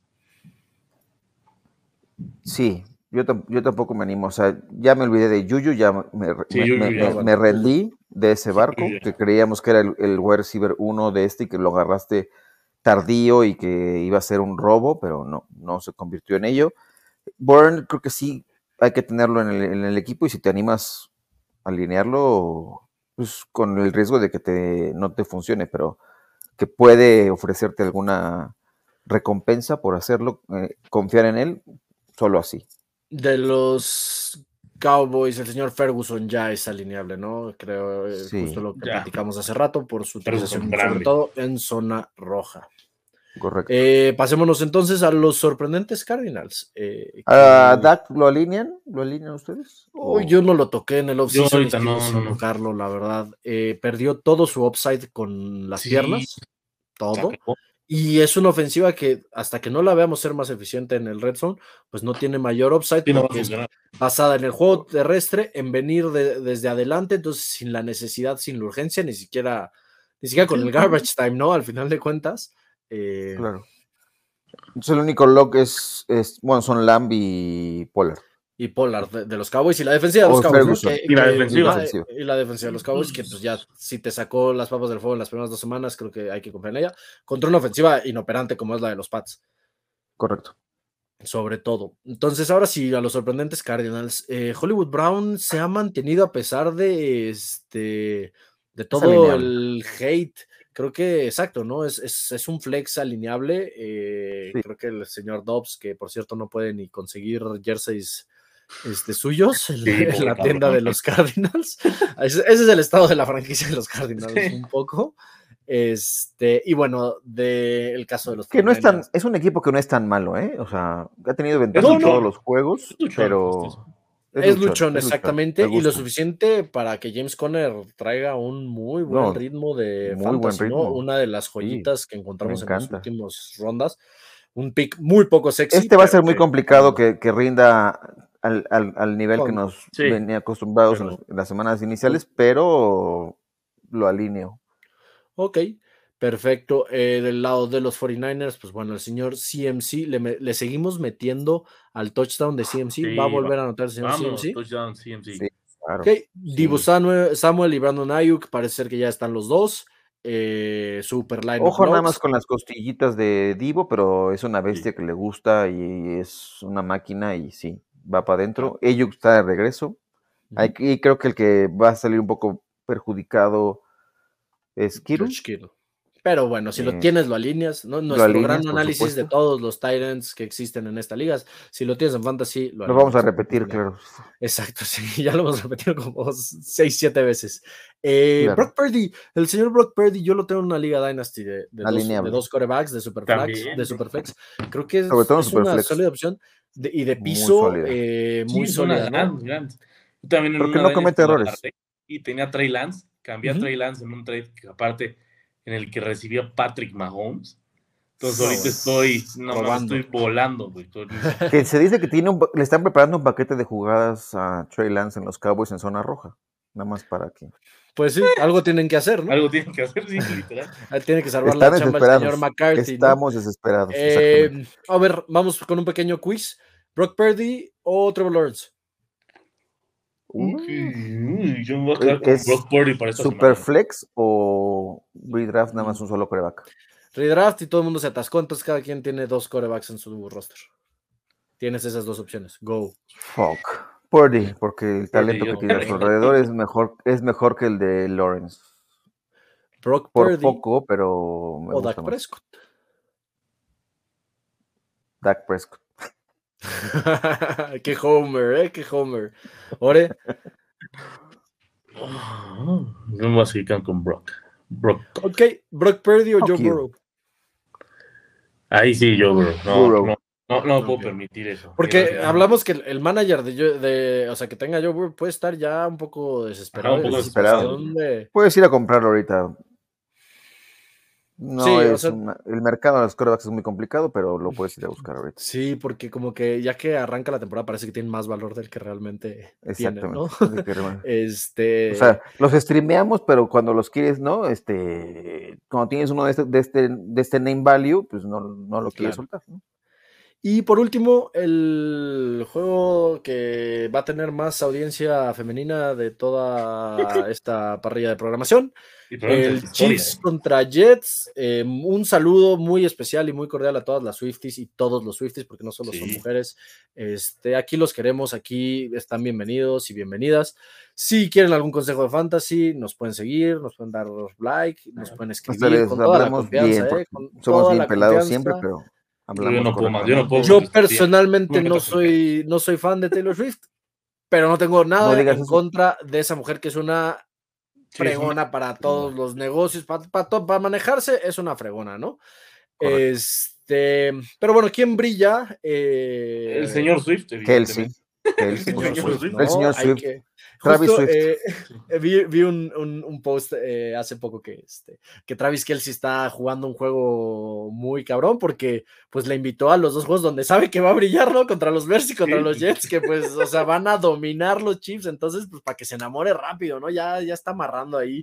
Sí, yo, tam- yo tampoco me animo. O sea, ya me olvidé de Yuyu, ya me,
Sí,
me-
Juju
me-
ya,
me-
bueno.
me rendí de ese barco,
Juju ya.
que creíamos que era el, el wide receiver uno de este y que lo agarraste tardío y que iba a ser un robo, pero no, no se convirtió en ello. Bourne creo que sí hay que tenerlo en el, en el equipo y si te animas a alinearlo, pues con el riesgo de que te, no te funcione, pero que puede ofrecerte alguna recompensa por hacerlo, eh, confiar en él, solo así.
De los Cowboys, el señor Ferguson ya es alineable, ¿no? Creo, eh,
Sí.
justo lo que
Ya.
platicamos hace rato, por su
Ferguson
utilización,
grande.
sobre todo en zona roja.
Correcto.
Eh, pasémonos entonces a los sorprendentes Cardinals. eh,
¿A
que-
Dak lo alinean? ¿Lo alinean ustedes?
Oh,
¿O-
yo no lo toqué en el
Yo
offseason,
ahorita
y sigo
no,
sin
no, no.
tocarlo, la verdad. Eh, perdió todo su upside con las
Sí.
piernas,
Se
todo.
acabó.
Y es una ofensiva que hasta que no la veamos ser más eficiente en el red zone, pues no tiene mayor upside
Sí, no va a
porque es
funcionar.
basada en el juego terrestre, en venir de- desde adelante, entonces sin la necesidad, sin la urgencia, ni siquiera, ni siquiera con el garbage time, ¿no? Al final de cuentas. Eh,
claro. Entonces el único lock es, es bueno, son Lamb y Pollard.
Y Pollard de, de los Cowboys y la defensiva de los
O
Cowboys, ¿no?
Ferguson.
Que-
Y la
que-
defensiva.
ah, y la defensiva de los Cowboys, que pues ya si te sacó las papas del fuego en las primeras dos semanas, creo que hay que confiar en ella, contra una ofensiva inoperante como es la de los Pats.
Correcto.
Sobre todo. Entonces, ahora sí, a los sorprendentes Cardinals. Eh, Hollywood Brown se ha mantenido a pesar de este de todo
alineable.
el hate. Creo que, exacto, ¿no? Es, es, es un flex alineable. Eh,
Sí.
Creo que el señor Dobbs, que por cierto no puede ni conseguir jerseys este, suyos en,
Sí,
en
pobre
la
cabrón.
tienda de los Cardinals. Ese, ese es el estado de la franquicia de los Cardinals,
Sí.
un poco. Este, y bueno, del caso de los
Que no es tan,
cuarenta y nueve ers.
es un equipo que no es tan malo, ¿eh? O sea, ha tenido ventaja
Es
en todos
luchón.
los juegos,
Es luchón,
pero
este
Es luchón, exactamente,
me
y lo
gusta.
suficiente para que James Conner traiga un muy buen
No,
ritmo de
muy buen
fantasy, ¿no?
ritmo.
Una de las
Sí,
joyitas que encontramos
me
en las
encanta.
últimas rondas. Un pick muy poco sexy.
Este va a ser
pero
muy
que-
complicado que, que rinda al, al- al nivel que
Con-
nos
sí,
venía acostumbrados
pero-
en, las, en las semanas iniciales, pero lo alineo.
Ok, perfecto. Eh, del lado de los cuarenta y nueve ers, pues bueno, el señor C M C, le, me- le seguimos metiendo al touchdown de C M C.
Sí,
¿Va a volver a anotar el señor
Vámonos,
C M C?
touchdown C M C.
Sí, claro.
Ok, Divo Samuel, Samuel y Brandon Ayuk, parece ser que ya están los dos. Eh, super line
Ojo nada más con las costillitas de Divo, pero es una bestia
Sí.
que le gusta y es una máquina y sí, va para adentro. Ayuk está de regreso. Aquí creo que el que va a salir un poco perjudicado es Kittle.
George Kittle. Pero bueno, si lo
Eh,
tienes, lo alineas, ¿no?
lo
Nuestro
alineas,
gran
por
análisis de
supuesto.
todos los Titans que existen en esta liga. Si lo tienes en Fantasy, lo,
Lo vamos a
alineas.
repetir, claro.
Exacto, sí, ya lo hemos repetido como seis, siete veces. Eh,
Claro.
Brock Purdy, el señor Brock Purdy, yo lo tengo en una liga Dynasty de, de, dos,
Alineable.
de dos corebacks, de Superflex,
También,
de
Brock
Superflex. Creo que es,
Sobre todo en
es una
Superflex.
sólida opción de- y de
Muy
piso
sólida.
eh,
Sí,
muy
es una
sólida, ¿no?
gran, gran. Yo también en
Porque
una
no
de ellas
comete
la
errores.
agarré y tenía a Trey Lance, cambié
Ujú.
a Trey Lance en un trade que aparte en el que recibía Patrick Mahomes. Entonces
No,
ahorita estoy, no, mames,
robando.
estoy volando, güey. Estoy-
Que se dice que tiene un, le están preparando un paquete de jugadas a Trey Lance en los Cowboys en zona roja. Nada más para que.
Pues sí, algo tienen que hacer, ¿no?
Algo tienen que hacer, sí, literal.
Tiene que salvar
Están
la chamba el
desesperados.
señor McCarthy, ¿no?
Estamos desesperados.
Eh,
exactamente.
a ver, vamos con un pequeño quiz. ¿Brock Purdy o Trevor Lawrence?
Uh,
Uy, yo me voy a quedar con
¿Es
Brock Purdy para esta
¿Super
semana.
flex o redraft nada más un solo coreback?
Redraft y todo el mundo se atascó, entonces cada quien tiene dos corebacks en su roster. Tienes esas dos opciones. Go.
Fuck. Purdy, porque el talento
yo
que tiene a su
también.
alrededor es mejor, es mejor que el de Lawrence.
Brock
Por
Purdy
poco, pero me
o
gusta
Dak
más.
Prescott.
Dak Prescott.
Qué homer, eh, qué homer. Ore,
Yo me voy a seguir con Brock. Brock.
ok, Brock Purdy o
Fuck
Joe
you.
Burrow.
Ahí sí, yo, bro. No,
Burrow.
no, no, no puedo
Ok.
permitir eso.
Porque
Gracias.
hablamos que el, el manager de, Joe- de, o sea, que tenga Joe Burrow puede estar ya un poco desesperado.
Ajá, un
en
poco
esa
desesperado.
situación de-
Puedes ir a comprarlo ahorita. No
Sí, o
es
sea-
una- el mercado de los corebacks es muy complicado, pero lo puedes ir a buscar ahorita.
Sí, porque como que ya que arranca la temporada parece que tienen más valor del que realmente tienen, ¿no?
Exactamente. Así que, hermano,
Este,
o sea, los streameamos, pero cuando los quieres, ¿no? Este, cuando tienes uno de este, de este, de este name value, pues no, no lo quieres
Claro.
soltar, ¿no?
y por último, el juego que va a tener más audiencia femenina de toda esta parrilla de programación,
Y probablemente
el
en la historia,
Chiefs
¿eh?
contra Jets. Eh, un saludo muy especial y muy cordial a todas las Swifties y todos los Swifties, porque no solo son
Sí.
mujeres. Este, aquí los queremos, aquí están bienvenidos y bienvenidas. Si quieren algún consejo de fantasy, nos pueden seguir, nos pueden dar like, nos pueden
Hasta
escribir
les
con toda la
hablamos
confianza,
bien,
¿eh?
porque
Con
somos
toda
bien
la
pelados
confianza.
siempre, pero hablamos
Yo no puedo más, yo no puedo.
Yo
contestar.
personalmente
No me
no
metas en
soy, no soy fan de Taylor Swift, pero no tengo nada
digas
en
eso.
contra de esa mujer que es una
Sí, es
fregona
una-
para todos los negocios, para, para, to- para manejarse es una fregona, ¿no?
Correcto.
Este, pero bueno, ¿quién brilla? Eh,
El señor Swift,
Kelsey.
evidentemente.
Kelsey,
señor
por
señor
supuesto.
Swift,
El señor
hay
Swift.
que-
Travis
justo,
Swift.
eh, vi, vi un, un, un post eh, hace poco que, este, que Travis Kelce está jugando un juego muy cabrón porque pues le invitó a los dos juegos donde sabe que va a brillar, ¿no? Contra los Bears y contra
Sí.
los Jets, que pues, o sea, van a dominar los Chiefs, entonces pues para que se enamore rápido, ¿no? Ya, ya está amarrando ahí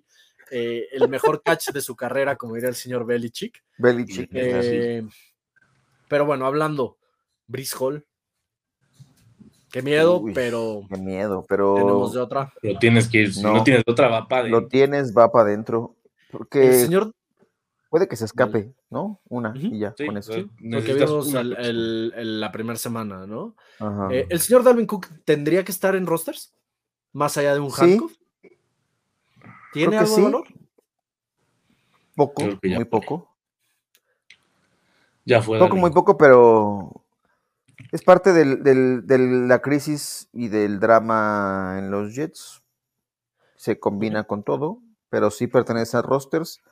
eh, el mejor catch de su carrera, como diría el señor Belichick.
Belichick.
Eh, pero bueno, hablando, Breece Hall. Qué miedo,
Uy,
pero
qué miedo, pero
tenemos de otra.
Lo tienes que ir, si no,
No.
tienes otra, va para
lo tienes, va para adentro.
El
Porque
señor,
puede que se escape, ¿no? Una
Ujú,
y ya,
Sí,
con
o
eso.
sea,
lo que
necesitas
vimos
una
el-
persona.
el- el- la primera semana, ¿no?
Ajá.
Eh, ¿El señor Dalvin Cook tendría que estar en rosters? Más allá de un
Sí,
handcuff. ¿Tiene
creo que
algo de
sí.
valor?
Poco,
Creo que ya
muy
fue.
poco.
Ya fue.
Poco,
Dalvin.
muy poco, pero es parte del, del- de la crisis y del drama en los Jets. Se combina con todo, pero sí pertenece a rosters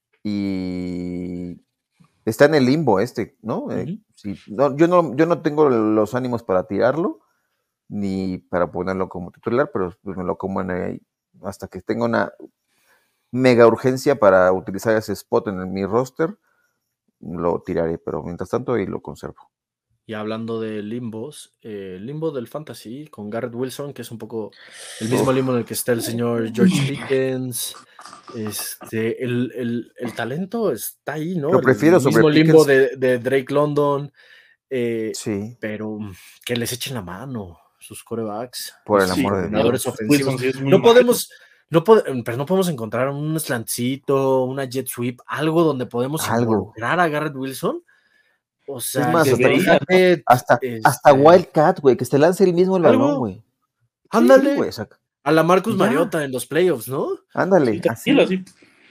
y está en el limbo este, ¿no? Eh,
Ujú.
sí, no, yo no, yo no tengo los ánimos para tirarlo ni para ponerlo como titular, pero pues me lo como en ahí hasta que tenga una mega urgencia para utilizar ese spot en mi roster, lo tiraré, pero mientras tanto ahí lo conservo.
Y hablando de limbos, eh, el limbo del fantasy con Garrett Wilson, que es un poco el mismo
Uf.
limbo en el que está el señor George Pickens. Este, el, el- el talento está ahí, ¿no?
Lo
El
prefiero sobre
mismo limbo
Pickens.
de, de Drake London, eh,
Sí,
pero mm, que les echen la mano sus corebacks,
por el
sus
Sí,
amor de
coordinadores
Dios.
ofensivos.
Wilson sí es muy
No
malo.
podemos, no pode- pero no podemos encontrar un slantcito, una jet sweep, algo donde podemos
Algo.
involucrar a Garrett Wilson. O sea,
Es más,
que
hasta,
debería,
fíjate,
hasta,
este,
hasta Wildcat, güey, que se lance el mismo el balón,
algo,
güey. Sí,
ándale,
güey, o sea,
a la Marcus
y ya.
Mariota en los playoffs, ¿no?
Ándale,
Sí, tranquilo,
así.
así.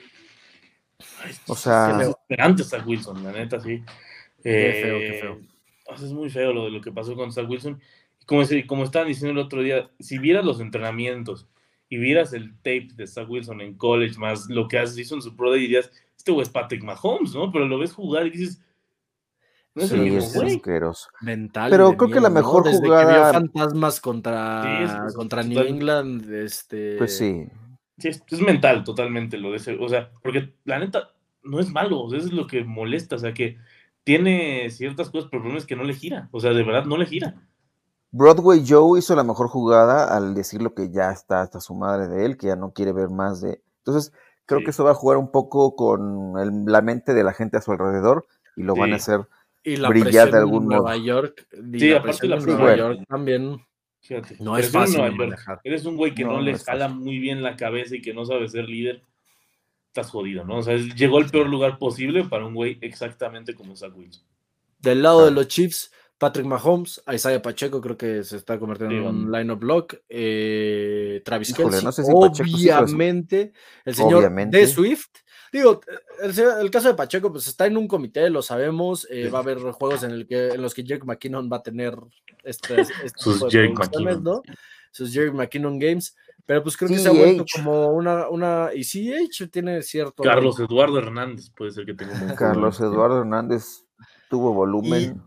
Ay,
O
es
sea,
desesperante está Wilson, la neta, sí.
Qué feo, qué feo.
Eh, o sea, es muy feo lo de lo que pasó con Zach Wilson. Y como, se- como estaban diciendo el otro día, si vieras los entrenamientos y vieras el tape de Zach Wilson en college, más lo que hace, hizo en su pro day, dirías, este güey es Patrick Mahomes, ¿no? Pero lo ves jugar y dices, no es el
Sí,
sí,
mismo
es
güey.
asqueroso.
mental y
Pero
de
creo que la
miedo, ¿no?
mejor
Desde que vio
jugada,
fantasmas
Sí,
contra,
es, es
contra New
total-
England, este,
pues sí.
sí, es, es mental totalmente lo de ese, o sea, porque la neta no es malo, o sea, eso es lo que molesta, o sea, que tiene ciertas cosas, pero el problema es que no le gira, o sea, de verdad no le gira.
Broadway Joe hizo la mejor jugada al decir lo que ya está hasta su madre de él, que ya no quiere ver más de... Entonces, creo
Sí.
que eso va a jugar un poco con el- la mente de la gente a su alrededor y lo van a
Sí.
hacer
y la
brillar de
presión en
algún
Nueva
modo.
York, y
Sí,
la
aparte
presión
la
en
Sí,
Nueva
bueno,
York también
Fíjate,
no es
presión en
fácil
Nueva
de
York.
manejar.
Eres un güey que no,
no,
le
no es
jala
fácil.
muy bien la cabeza y que no sabe ser líder. Estás jodido, ¿no? O sea, es- llegó al peor lugar posible para un güey exactamente como Zach Wilson.
Del lado de
Claro.
los Chiefs, Patrick Mahomes, Isaiah Pacheco creo que se está convirtiendo
Sí,
en un
van.
line-up block, eh, Travis
Híjole,
Kelce,
no sé si Pacheco sí, pero sí,
obviamente, el señor
obviamente.
de Swift. Digo, el, el caso de Pacheco pues está en un comité, lo sabemos, eh, va a haber juegos en, el que, en los que Jake McKinnon va a tener este, este
Sus
tipo de
Jake
producciones,
McKinnon.
¿no? Sus Jake McKinnon Games, pero pues creo que
C
se ha vuelto
H.
como una, una, y C H tiene cierto...
Carlos Eduardo Hernández puede ser que tenga un buen juego.
Carlos Eduardo Hernández tuvo volumen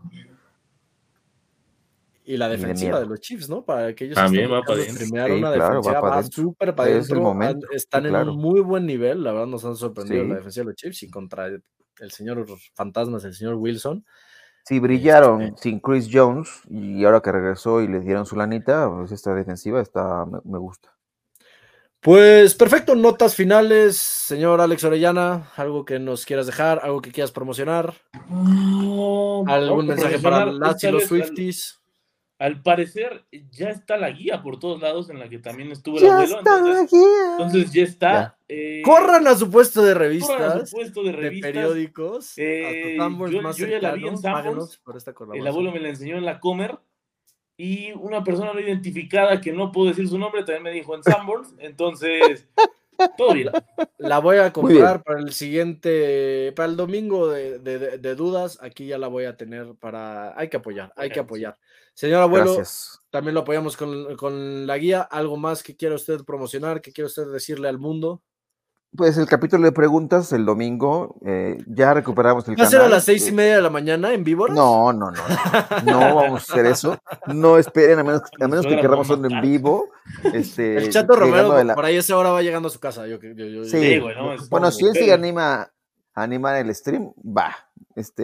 Y la
y de
defensiva de,
miedo.
los Chiefs, ¿no? Para aquellos
También
que
va
están
para
buscando
adentro.
streamear
Sí,
una
claro,
defensiva,
va para
va
adentro.
súper para
Es el
adentro.
momento.
han- Están
Sí,
en
claro.
un muy buen nivel, la verdad nos han sorprendido
Sí.
la defensiva de los Chiefs y contra el, el señor Fantasmas, el señor Wilson.
Sí, brillaron
Este,
sin Chris Jones y ahora que regresó y les dieron su lanita, pues esta defensiva está, me, me gusta.
Pues perfecto, notas finales, señor Alex Orellana, algo que nos quieras dejar, algo que quieras promocionar,
No,
algún
vamos a
mensaje para
promocionar
las y
esta
los
vez al-
Swifties.
Al parecer ya está la guía por todos lados en la que también estuvo el
Ya
abuelo.
está
Entonces,
aquí.
entonces ya está.
Ya.
eh,
Corran a su puesto de
corran a
revistas,
su puesto de
de
revistas.
periódicos,
Eh,
a su Sanborns
yo,
más
yo ya la vi
cercano,
en Sanborns.
páguenos por esta
El
colaboración.
abuelo me la enseñó en la Comer. Y una persona no identificada que no puedo decir su nombre también me dijo en Sanborns. Entonces, todo bien.
La voy a
Muy
comprar
bien.
para el siguiente, para el domingo de, de- de- de dudas. Aquí ya la voy a tener para. Hay que apoyar, hay que apoyar. Señor abuelo,
Gracias.
también lo apoyamos con, con la guía. ¿Algo más que quiera usted promocionar, que quiera usted decirle al mundo?
Pues el capítulo de preguntas el domingo, eh, ya recuperamos el
¿Va a ser
canal.
a las seis y
Eh,
media de la mañana en Víboras?
No, no, no, no, no vamos a hacer eso. No esperen, a menos, a
Mi
menos que
suegra me
queramos
va a
hacerlo en
matar.
vivo. Este,
El Chato
llegando
Romero,
de la-
por ahí a esa hora va llegando a su casa. Yo, yo, yo- yo-
Sí,
Sí, güey, no,
yo
es-
bueno,
supongo.
si él se
Pero-
anima a animar el stream, va. Este,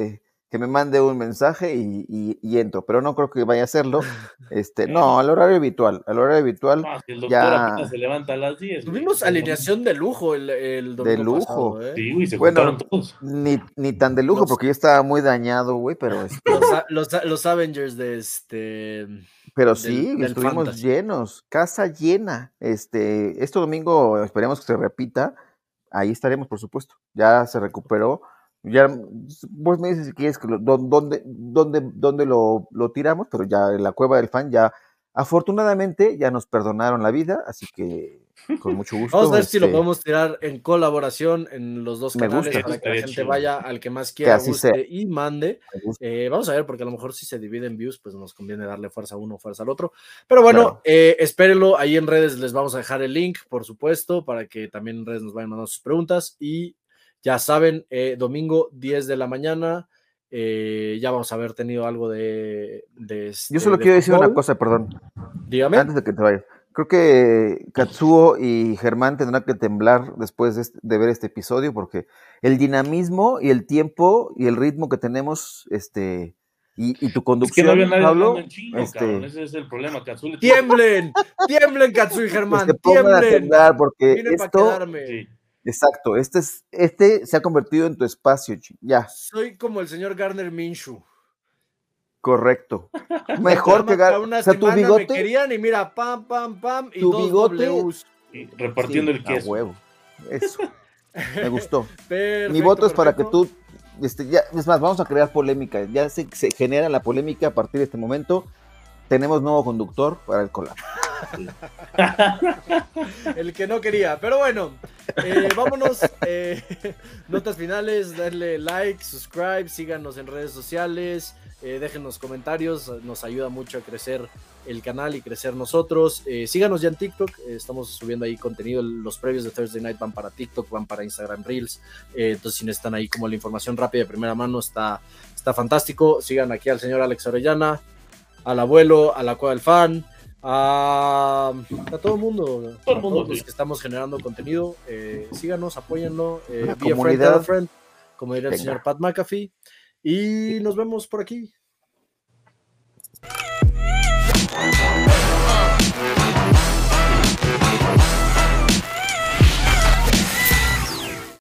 que me mande un mensaje y, y, y entro, pero no creo que vaya a hacerlo. Este, no, al horario habitual, al horario habitual.
No, si el doctor
ya...
apenas se levanta a las diez.
Tuvimos
güey.
alineación de lujo el, el domingo
de lujo.
pasado, ¿eh?
Sí, güey, se
bueno,
juntaron todos.
Ni, ni tan de lujo,
Los-
porque yo estaba muy dañado, güey, pero este,
Los, los, los Avengers de este.
pero
del-
sí,
del
estuvimos
Fantasy.
llenos, casa llena. Este, este domingo esperemos que se repita. Ahí estaremos, por supuesto. Ya se recuperó. Ya, vos me dices si quieres que lo, dónde, dónde, dónde lo, lo tiramos, pero ya en la cueva del fan ya, afortunadamente, ya nos perdonaron la vida, así que con mucho gusto.
Vamos a ver
este,
si lo podemos tirar en colaboración en los dos
Me
canales
gusta.
para que la
Estaría
gente
chido.
vaya al que más
Que
quiera,
así
guste
sea.
y mande.
me gusta.
Eh, vamos a ver, porque a lo mejor si se dividen views, pues nos conviene darle fuerza a uno, fuerza al otro. Pero bueno,
Claro.
eh, espérenlo. Ahí en redes les vamos a dejar el link, por supuesto, para que también en redes nos vayan mandando sus preguntas. Y ya saben, eh, domingo diez de la mañana, eh, ya vamos a haber tenido algo de. de este,
Yo solo
de
quiero decir
fútbol.
una cosa, perdón,
Dígame.
antes de que te vayas. Creo que Katsuo y Germán tendrán que temblar después de, este- de ver este episodio, porque el dinamismo y el tiempo y el ritmo que tenemos, este, y, y tu
Es que no
conducción,
había nadie
Pablo,
hablando en chino,
este,
cabrón. Ese es el problema. Katsule
¡Tiemblen! ¡Tiemblen, Katsu y
pues
Germán!
te pongan a
¡Tiemblen!
temblar, porque
Vine para
esto,
quedarme.
Sí.
exacto, este, es, este se ha convertido en tu espacio, chi- ya,
Soy como el señor Garner Minshew.
correcto. Mejor que
Para
Gar-
una
o sea, tu
semana me
bigote,
querían y mira, pam, pam, pam, y
Tu
dos
bigote-
Ws.
Y repartiendo
sí,
el queso.
a huevo, eso, me gustó.
Perfecto,
Mi voto es para que
perfecto.
tú, este, ya, es más, vamos a crear polémica. Ya se, se genera la polémica a partir de este momento. Tenemos nuevo conductor para el collab.
El que no quería. Pero bueno, eh, vámonos. eh, notas finales, darle like, subscribe, síganos en redes sociales, eh, déjenos comentarios, nos ayuda mucho a crecer el canal y crecer nosotros. Eh, síganos ya en TikTok, eh, estamos subiendo ahí contenido. Los previos de Thursday Night van para TikTok, van para Instagram Reels. Eh, entonces, si necesitan ahí como la información rápida de primera mano, está, está fantástico. Sigan aquí al señor Alex Orellana, al abuelo, a la Cueva del Fan, a, a todo el mundo,
Todo el
a
mundo,
todos los
sí.
que estamos generando contenido. Eh, síganos, apóyenlo. Eh,
Una
be a friend,
comunidad.
tell a friend, como diría el
Venga.
señor Pat McAfee. Y nos vemos por aquí.